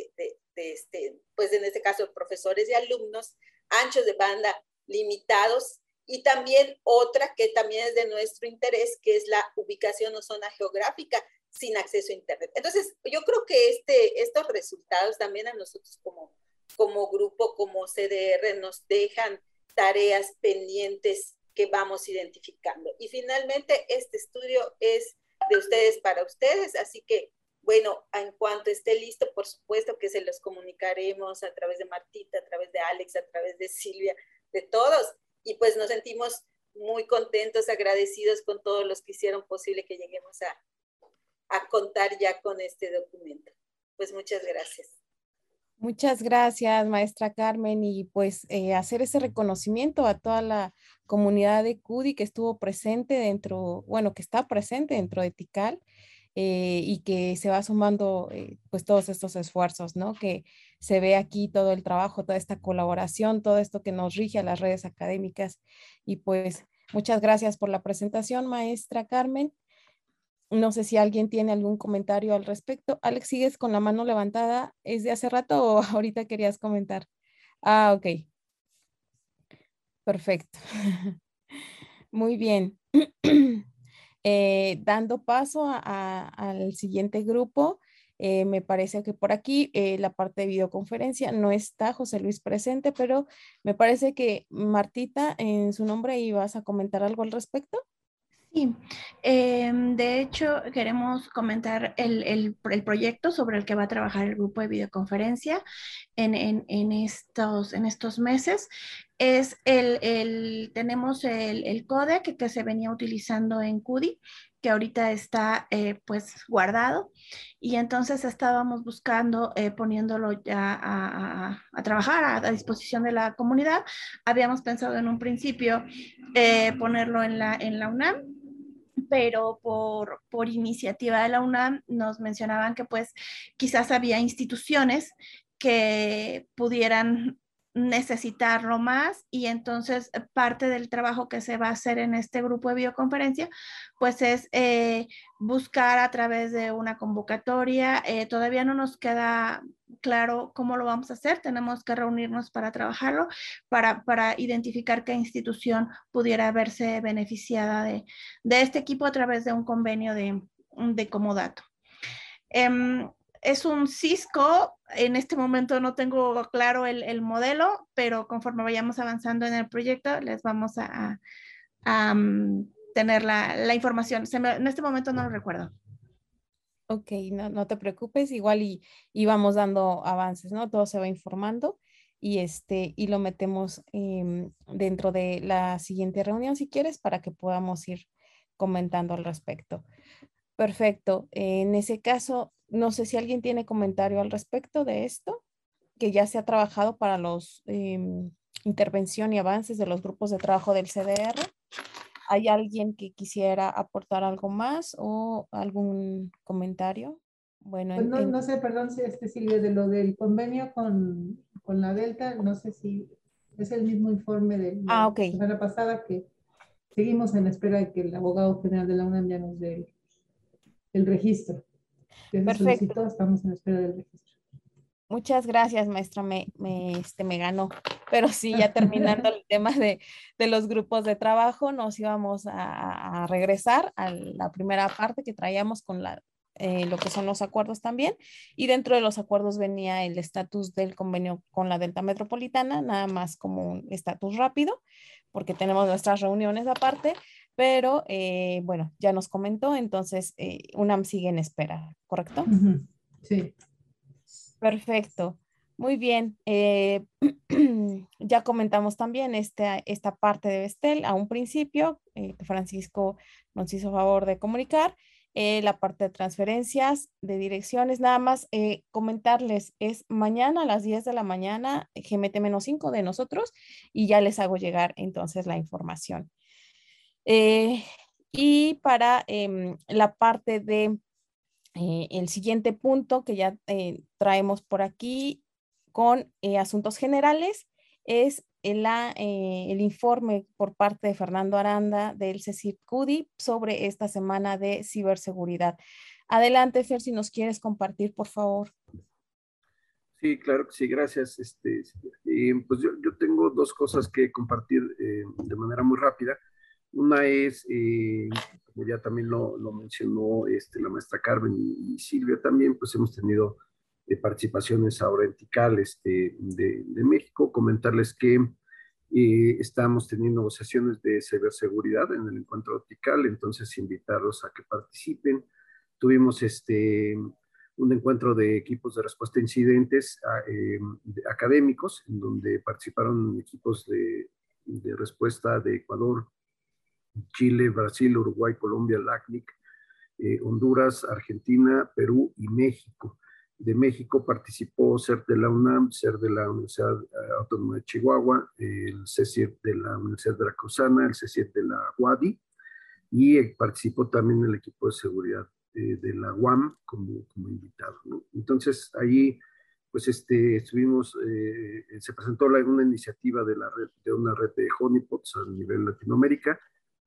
pues en este caso, profesores y alumnos, anchos de banda limitados, y también otra que también es de nuestro interés, que es la ubicación o zona geográfica sin acceso a internet. Entonces, yo creo que estos resultados también a nosotros como grupo, como CDR, nos dejan tareas pendientes que vamos identificando. Y finalmente, este estudio es de ustedes para ustedes, así que, bueno, en cuanto esté listo, por supuesto que se los comunicaremos a través de Martita, a través de Alex, a través de Silvia, de todos, y pues nos sentimos muy contentos, agradecidos con todos los que hicieron posible que lleguemos a contar ya con este documento. Pues muchas gracias. Muchas gracias, maestra Carmen, y pues hacer ese reconocimiento a toda la comunidad de CUDI que estuvo presente dentro, bueno, que está presente dentro de TICAL, y que se va sumando pues todos estos esfuerzos, ¿no? Que se ve aquí todo el trabajo, toda esta colaboración, todo esto que nos rige a las redes académicas, y pues Muchas gracias por la presentación, maestra Carmen. No sé si alguien tiene algún comentario al respecto. Alex, ¿sigues con la mano levantada? ¿Es de hace rato o ahorita querías comentar? Ah, ok. Perfecto. Muy bien. Dando paso al siguiente grupo, me parece que por aquí la parte de videoconferencia no está José Luis presente, pero me parece que Martita, en su nombre, ibas a comentar algo al respecto. Sí, de hecho queremos comentar el proyecto sobre el que va a trabajar el grupo de videoconferencia en estos meses. Es tenemos el codec que se venía utilizando en CUDI, que ahorita está pues guardado, y entonces estábamos buscando poniéndolo ya a trabajar a disposición de la comunidad. Habíamos pensado en un principio ponerlo en la UNAM, pero por iniciativa de la UNAM nos mencionaban que pues quizás había instituciones que pudieran necesitarlo más, y entonces parte del trabajo que se va a hacer en este grupo de videoconferencia pues es buscar a través de una convocatoria. Todavía no nos queda claro cómo lo vamos a hacer, tenemos que reunirnos para trabajarlo, para identificar qué institución pudiera verse beneficiada de este equipo a través de un convenio de comodato. Es un Cisco, en este momento no tengo claro el modelo, pero conforme vayamos avanzando en el proyecto les vamos a tener la información. En este momento no lo recuerdo. Ok, no te preocupes, igual y vamos dando avances, ¿no? Todo se va informando y lo metemos dentro de la siguiente reunión, si quieres, para que podamos ir comentando al respecto. Perfecto. En ese caso, no sé si alguien tiene comentario al respecto de esto, que ya se ha trabajado para los intervención y avances de los grupos de trabajo del CDR. ¿Hay alguien que quisiera aportar algo más o algún comentario? Bueno, pues no sé, perdón, Silvia, de lo del convenio con la Delta, no sé si es el mismo informe de la semana pasada, que seguimos en espera de que el abogado general de la UNAM ya nos dé el registro. Que se solicitó, estamos en espera del registro. Muchas gracias, maestra, me ganó. Pero sí, ya terminando el tema de los grupos de trabajo, nos íbamos a regresar a la primera parte que traíamos con lo que son los acuerdos también. Y dentro de los acuerdos venía el estatus del convenio con la Delta Metropolitana, nada más como un estatus rápido, porque tenemos nuestras reuniones aparte. Pero bueno, ya nos comentó, entonces UNAM sigue en espera, ¿correcto? Sí. Perfecto, muy bien. Ya comentamos también esta parte de Bestel a un principio, Francisco nos hizo favor de comunicar. La parte de transferencias de direcciones, nada más comentarles, es mañana a las 10 de la mañana, GMT-5 de nosotros, y ya les hago llegar entonces la información. Y para la parte de el siguiente punto que ya traemos por aquí con asuntos generales es el informe por parte de Fernando Aranda del CECIP-CUDI sobre esta semana de ciberseguridad. Adelante, Fer, si nos quieres compartir, por favor. Sí, claro que sí, gracias. Pues yo tengo dos cosas que compartir de manera muy rápida. Una es, como ya también lo mencionó la maestra Carmen y Silvia también, pues hemos tenido participaciones ahora en TICAL de México. Comentarles que estamos teniendo negociaciones de ciberseguridad en el encuentro TICAL, entonces invitarlos a que participen. Tuvimos un encuentro de equipos de respuesta a incidentes académicos, en donde participaron equipos de respuesta de Ecuador, Chile, Brasil, Uruguay, Colombia, LACNIC, Honduras, Argentina, Perú y México. De México participó CERT de la UNAM, CERT de la Universidad Autónoma de Chihuahua, el CECIET de la Universidad Veracruzana, el CECIET de la UADY, y participó también el equipo de seguridad de la UAM como invitado, ¿no? Entonces ahí pues estuvimos, se presentó una iniciativa de una red de honeypots a nivel Latinoamérica,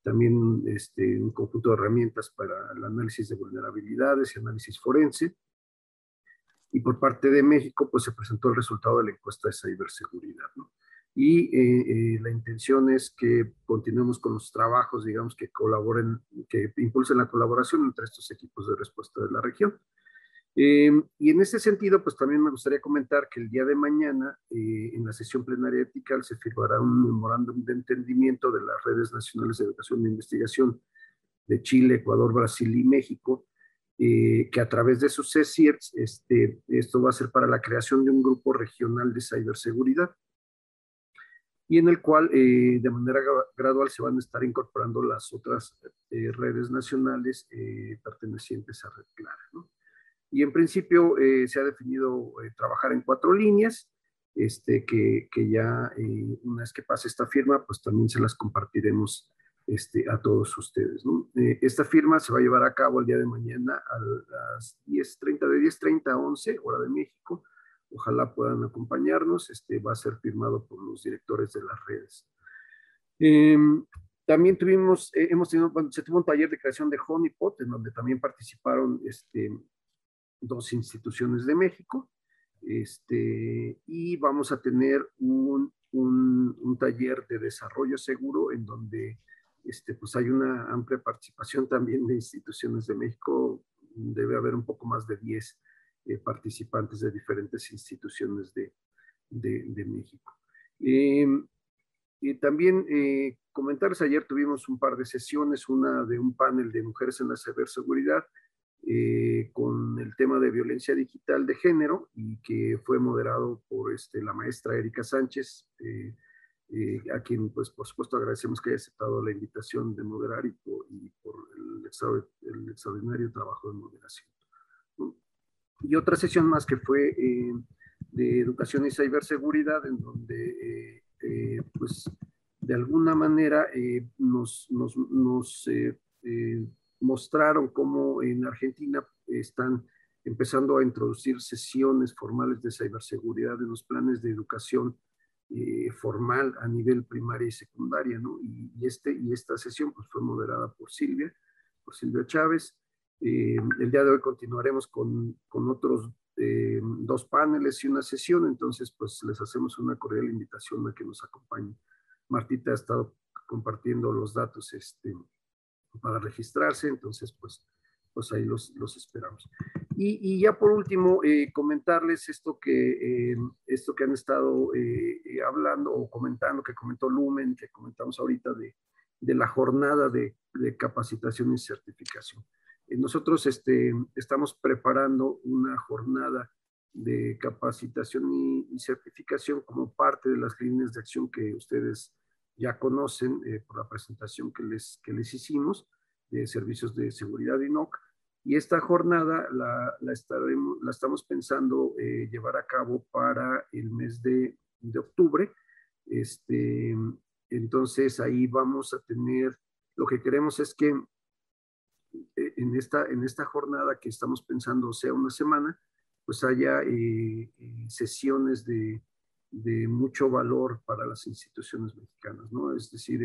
también un conjunto de herramientas para el análisis de vulnerabilidades y análisis forense. Y por parte de México, pues se presentó el resultado de la encuesta de ciberseguridad, ¿no? Y la intención es que continuemos con los trabajos, digamos, que colaboren, que impulsen la colaboración entre estos equipos de respuesta de la región. Y en ese sentido, pues también me gustaría comentar que el día de mañana, en la sesión plenaria de TICAL, se firmará un memorándum de entendimiento de las redes nacionales de educación e investigación de Chile, Ecuador, Brasil y México, que a través de sus CSIRTs, esto va a ser para la creación de un grupo regional de ciberseguridad, y en el cual de manera gradual se van a estar incorporando las otras redes nacionales pertenecientes a Red Clara, ¿no? Y en principio se ha definido trabajar en 4 líneas, que ya una vez que pase esta firma, pues también se las compartiremos a todos ustedes, ¿no? Esta firma se va a llevar a cabo el día de mañana a las 10:30, de 10:30 a 11, hora de México. Ojalá puedan acompañarnos. Va a ser firmado por los directores de las redes. También se tuvo un taller de creación de honeypot, en donde también participaron 2 instituciones de México, y vamos a tener un taller de desarrollo seguro, en donde pues hay una amplia participación también de instituciones de México. Debe haber un poco más de 10 participantes de diferentes instituciones de México. Y también comentarles, ayer tuvimos un par de sesiones, una de un panel de mujeres en la ciberseguridad, con el tema de violencia digital de género, y que fue moderado por la maestra Erika Sánchez, a quien pues por supuesto agradecemos que haya aceptado la invitación de moderar y por el extraordinario trabajo de moderación. Y otra sesión más que fue de educación y ciberseguridad, en donde pues de alguna manera nos mostraron cómo en Argentina están empezando a introducir sesiones formales de ciberseguridad en los planes de educación formal a nivel primaria y secundaria, ¿no? Y esta sesión pues fue moderada por Silvia Chávez. El día de hoy continuaremos con otros 2 paneles y una sesión, entonces pues les hacemos una cordial invitación a que nos acompañen. Martita ha estado compartiendo los datos para registrarse, entonces pues ahí los esperamos. Y ya por último, comentarles esto que han estado hablando o comentando, que comentó Lumen, que comentamos ahorita de la jornada de capacitación y certificación. Nosotros estamos preparando una jornada de capacitación y certificación como parte de las líneas de acción que ustedes ya conocen por la presentación que les hicimos de servicios de seguridad y NOC. Y esta jornada la estamos pensando llevar a cabo para el mes de octubre. Entonces ahí vamos a tener, lo que queremos es que en esta jornada que estamos pensando sea una semana, pues haya sesiones de mucho valor para las instituciones mexicanas, ¿no? Es decir,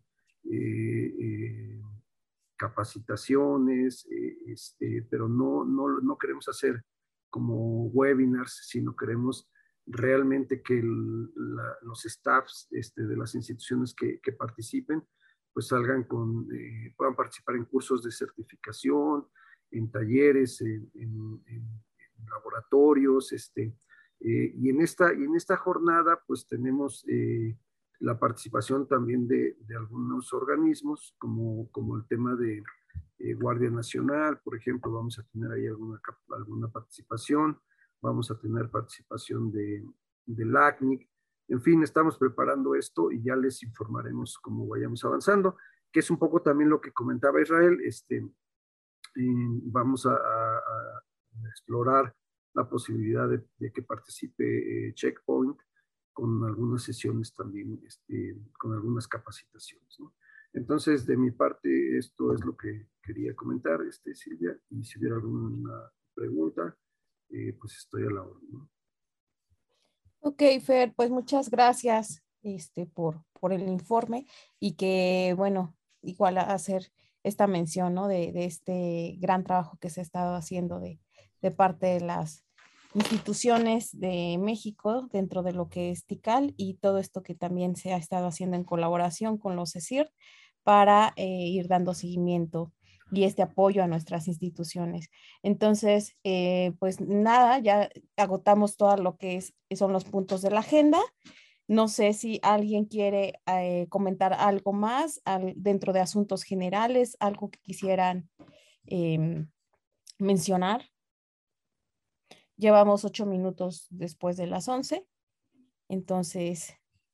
capacitaciones, pero no queremos hacer como webinars, sino queremos realmente que los staffs de las instituciones que participen, pues salgan puedan participar en cursos de certificación, en talleres, en laboratorios, y en esta jornada pues tenemos la participación también de algunos organismos, como el tema de Guardia Nacional, por ejemplo. Vamos a tener ahí alguna participación, vamos a tener participación del ACNIC. En fin, estamos preparando esto y ya les informaremos cómo vayamos avanzando, que es un poco también lo que comentaba Israel. Vamos a explorar la posibilidad de que participe Checkpoint con algunas sesiones también, con algunas capacitaciones, ¿no? Entonces, de mi parte, esto es lo que quería comentar, Silvia, y si hubiera alguna pregunta, pues estoy a la orden, ¿no? Ok, Fer, pues muchas gracias por el informe, y que, bueno, igual hacer esta mención, ¿no? De este gran trabajo que se ha estado haciendo de parte de las instituciones de México dentro de lo que es TICAL y todo esto que también se ha estado haciendo en colaboración con los CECIR para ir dando seguimiento y este apoyo a nuestras instituciones. Entonces, pues nada, ya agotamos todo lo que son los puntos de la agenda. No sé si alguien quiere comentar algo más dentro de asuntos generales, algo que quisieran mencionar. Llevamos 8 minutos después de las 11. Entonces,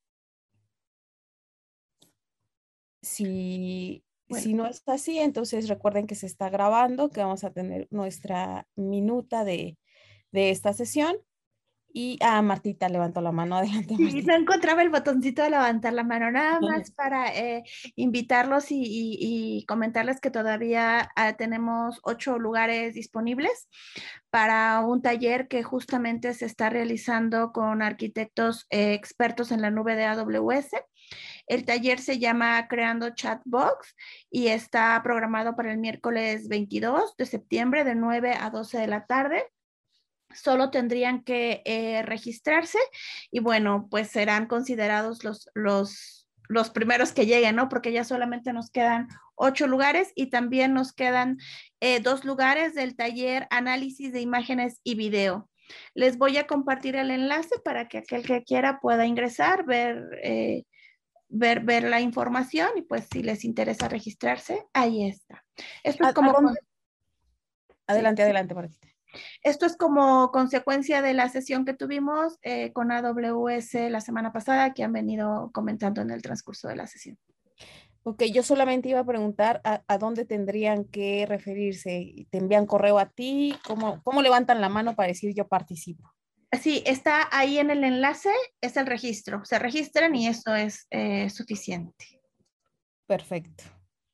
si no es así, entonces recuerden que se está grabando, que vamos a tener nuestra minuta de esta sesión. Y Martita levantó la mano, adelante. Sí, no encontraba el botoncito de levantar la mano, nada más para invitarlos y comentarles que todavía tenemos 8 lugares disponibles para un taller que justamente se está realizando con arquitectos expertos en la nube de AWS. El taller se llama Creando Chatbox y está programado para el miércoles 22 de septiembre de 9 a 12 de la tarde. Solo tendrían que registrarse y bueno, pues serán considerados los primeros que lleguen, ¿no? Porque ya solamente nos quedan 8 lugares y también nos quedan 2 lugares del taller Análisis de Imágenes y Video. Les voy a compartir el enlace para que aquel que quiera pueda ingresar, ver la información y pues si les interesa registrarse, ahí está. Esto es como... Adelante, adelante, Martita. Esto es como consecuencia de la sesión que tuvimos con AWS la semana pasada, que han venido comentando en el transcurso de la sesión. Ok, yo solamente iba a preguntar a dónde tendrían que referirse. ¿Te envían correo a ti? ¿Cómo levantan la mano para decir yo participo? Sí, está ahí en el enlace, es el registro. Se registran y eso es suficiente. Perfecto.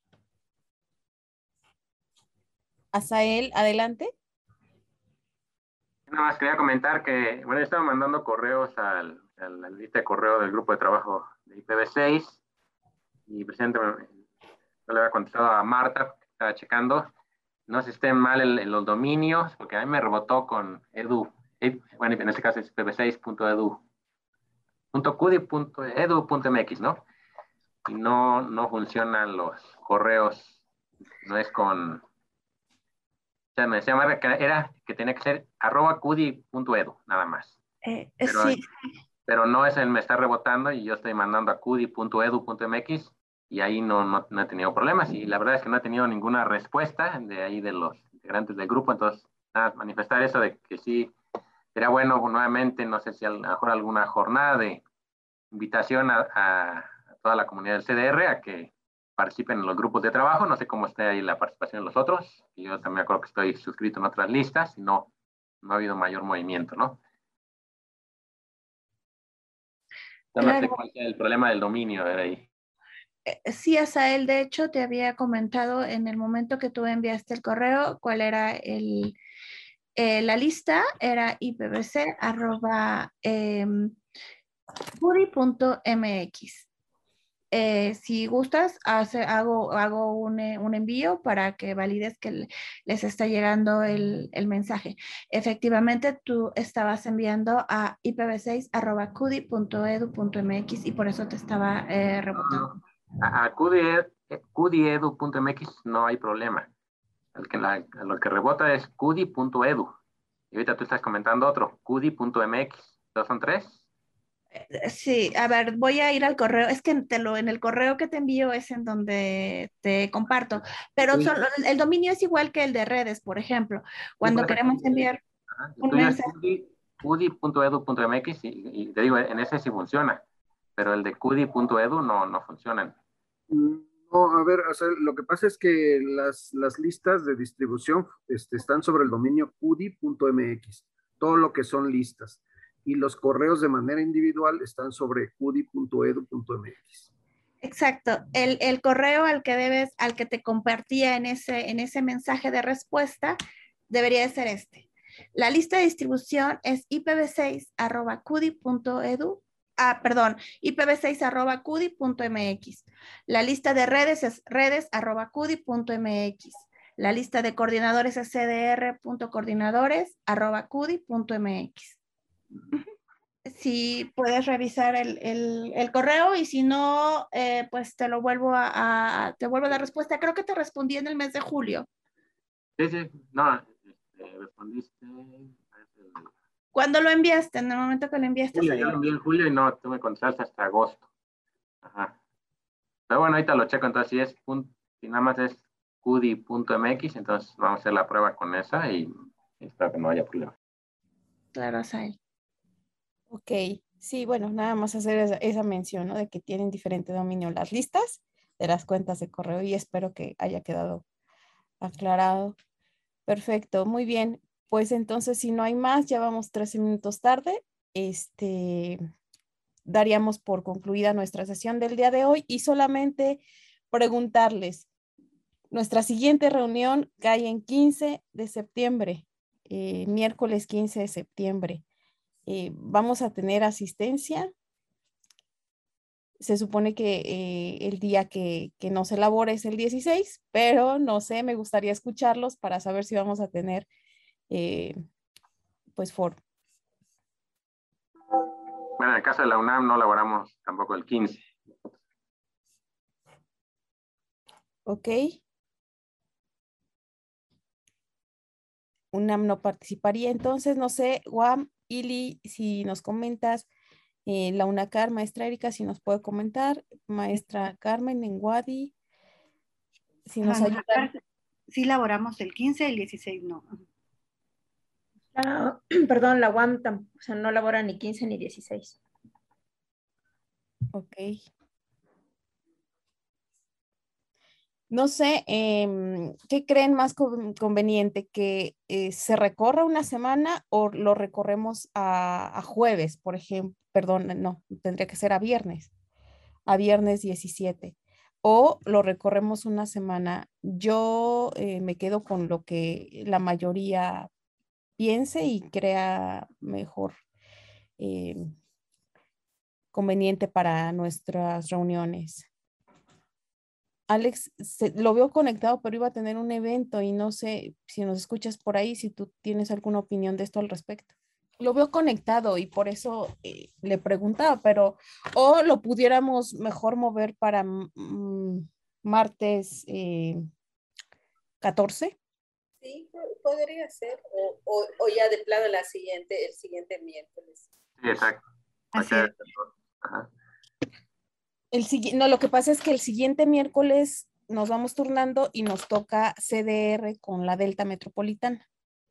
Asael, adelante. Nada más quería comentar que, bueno, estaba mandando correos a la lista de correo del grupo de trabajo de IPv6 y presidente no le había contestado a Marta, que estaba checando. No se estén mal en los dominios, porque a mí me rebotó con edu. Bueno, en este caso es ipv6.edu. .cudi.edu.mx, ¿no? Y no funcionan los correos, no es con... O sea, me decía Marta que que tenía que ser @cudi.edu, nada más. Sí. Pero no es me está rebotando y yo estoy mandando a cudi.edu.mx y ahí no he tenido problemas y la verdad es que no he tenido ninguna respuesta de ahí de los integrantes del grupo, entonces nada, manifestar eso de que sí sería bueno nuevamente, no sé si a lo mejor alguna jornada de invitación a toda la comunidad del CDR a que participen en los grupos de trabajo, no sé cómo esté ahí la participación de los otros, y yo también creo que estoy suscrito en otras listas y no ha habido mayor movimiento, ¿no? No sé cuál es el problema del dominio de ahí. Sí, Asael, de hecho te había comentado en el momento que tú enviaste el correo cuál era la lista, era ipvc@cudi.mx. Si gustas, hago un envío para que valides que les está llegando el mensaje. Efectivamente, tú estabas enviando a ipv6@cudi.edu.mx y por eso te estaba rebotando. A cudi.edu.mx no hay problema. Lo que rebota es cudi.edu. Y ahorita tú estás comentando otro, cudi.mx. ¿Dos son 3? Sí, a ver, voy a ir al correo. Es que en el correo que te envío es en donde te comparto, pero el dominio es igual que el de redes, por ejemplo. Cuando queremos enviar un mensaje. Cudi.edu.mx y te digo, en ese sí funciona, pero el de cudi.edu no funcionan. No, a ver, o sea, lo que pasa es que las listas de distribución están sobre el dominio cudi.mx, todo lo que son listas. Y los correos de manera individual están sobre cudi.edu.mx. Exacto. El correo al que te compartía en ese mensaje de respuesta debería de ser este. La lista de distribución es ipv6@cudi.edu ipv6@cudi.mx. La lista de redes es redes@cudi.mx. La lista de coordinadores es cdr.coordinadores@cudi.mx. Si puedes revisar el correo y si no, pues te vuelvo a dar respuesta. Creo que te respondí en el mes de julio. Sí, no, respondiste. ¿Cuándo lo enviaste? En el momento que lo enviaste. Julio, yo lo envié en julio y no, tú me contestaste hasta agosto. Ajá. Pero bueno, ahorita lo checo, entonces si nada más es cudi.mx, entonces vamos a hacer la prueba con esa y espero que no haya problema. Claro, Sai. Ok, sí, bueno, nada más hacer esa mención, ¿no? De que tienen diferente dominio las listas de las cuentas de correo y espero que haya quedado aclarado. Perfecto, muy bien. Pues entonces, si no hay más, ya vamos 13 minutos tarde. Daríamos por concluida nuestra sesión del día de hoy y solamente preguntarles, nuestra siguiente reunión cae en 15 de septiembre, miércoles 15 de septiembre. Vamos a tener asistencia. Se supone que el día que no se elabora es el 16, pero no sé, me gustaría escucharlos para saber si vamos a tener pues foro. Bueno, en el caso de la UNAM no elaboramos tampoco el 15. Ok. UNAM no participaría, entonces no sé, Guam, Ili, si nos comentas, la UNACAR, maestra Erika, si nos puede comentar, maestra Carmen en Wadi, si nos ayuda. Sí elaboramos el 15, el 16 no. Perdón, la UAM o sea, no elabora ni 15 ni 16. Ok. No sé, ¿qué creen más conveniente? ¿Que se recorra una semana o lo recorremos a jueves, por ejemplo? Perdón, no, tendría que ser a viernes 17. O lo recorremos una semana. Yo me quedo con lo que la mayoría piense y crea mejor conveniente para nuestras reuniones. Alex, lo veo conectado, pero iba a tener un evento y no sé si nos escuchas por ahí, si tú tienes alguna opinión de esto al respecto. Lo veo conectado y por eso le preguntaba, pero o lo pudiéramos mejor mover para martes 14. Sí, podría ser, o ya de plano el siguiente miércoles. Sí, exacto. Así es. Ajá. No, lo que pasa es que el siguiente miércoles nos vamos turnando y nos toca CDR con la Delta Metropolitana.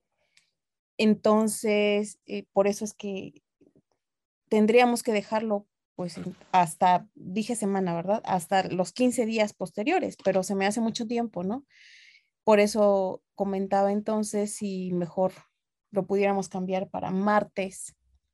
Entonces, por eso es que tendríamos que dejarlo, pues, hasta, dije semana, ¿verdad? Hasta los 15 días posteriores, pero se me hace mucho tiempo, ¿no? Por eso comentaba entonces si mejor lo pudiéramos cambiar para martes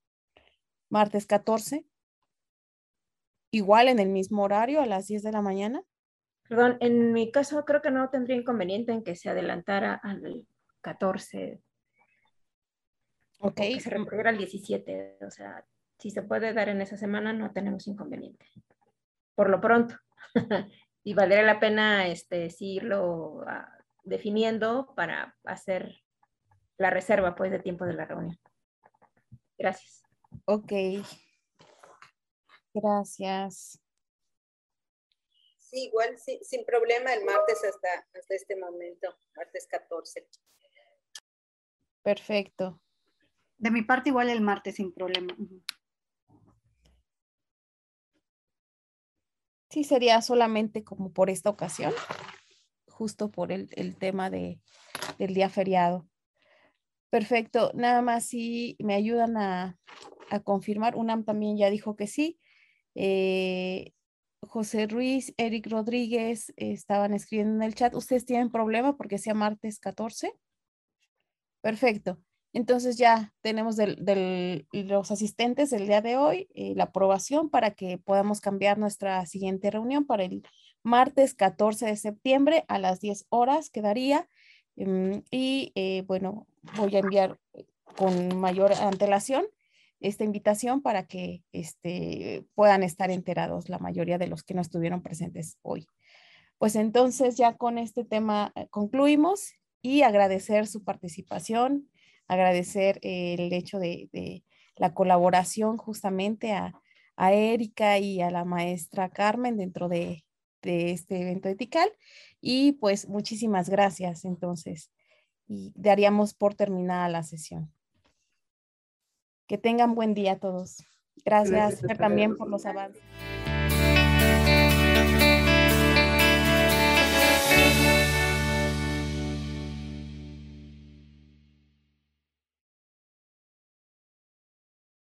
14. Igual en el mismo horario, a las 10 de la mañana. Perdón, en mi caso creo que no tendría inconveniente en que se adelantara al 14. Ok. O que se recorriera al 17. O sea, si se puede dar en esa semana, no tenemos inconveniente. Por lo pronto. Y valdría la pena sí irlo definiendo para hacer la reserva pues de tiempo de la reunión. Gracias. Ok. Gracias. Sí, igual, sí, sin problema el martes hasta este momento, martes 14. Perfecto. De mi parte igual el martes sin problema. Sí, sería solamente como por esta ocasión, justo por el tema del día feriado. Perfecto, nada más si me ayudan a confirmar. UNAM también ya dijo que sí. José Ruiz, Eric Rodríguez estaban escribiendo en el chat. ¿Ustedes tienen problema porque sea martes 14? Perfecto. Entonces ya tenemos los asistentes del día de hoy, la aprobación para que podamos cambiar nuestra siguiente reunión para el martes 14 de septiembre a las 10 horas quedaría. Y bueno, voy a enviar con mayor antelación esta invitación para que puedan estar enterados la mayoría de los que no estuvieron presentes hoy. Pues entonces ya con este tema concluimos y agradecer su participación, agradecer el hecho de la colaboración justamente a Erika y a la maestra Carmen dentro de este evento de TICAL, y pues muchísimas gracias entonces, y daríamos por terminada la sesión. Que tengan buen día todos. Gracias también por los avances.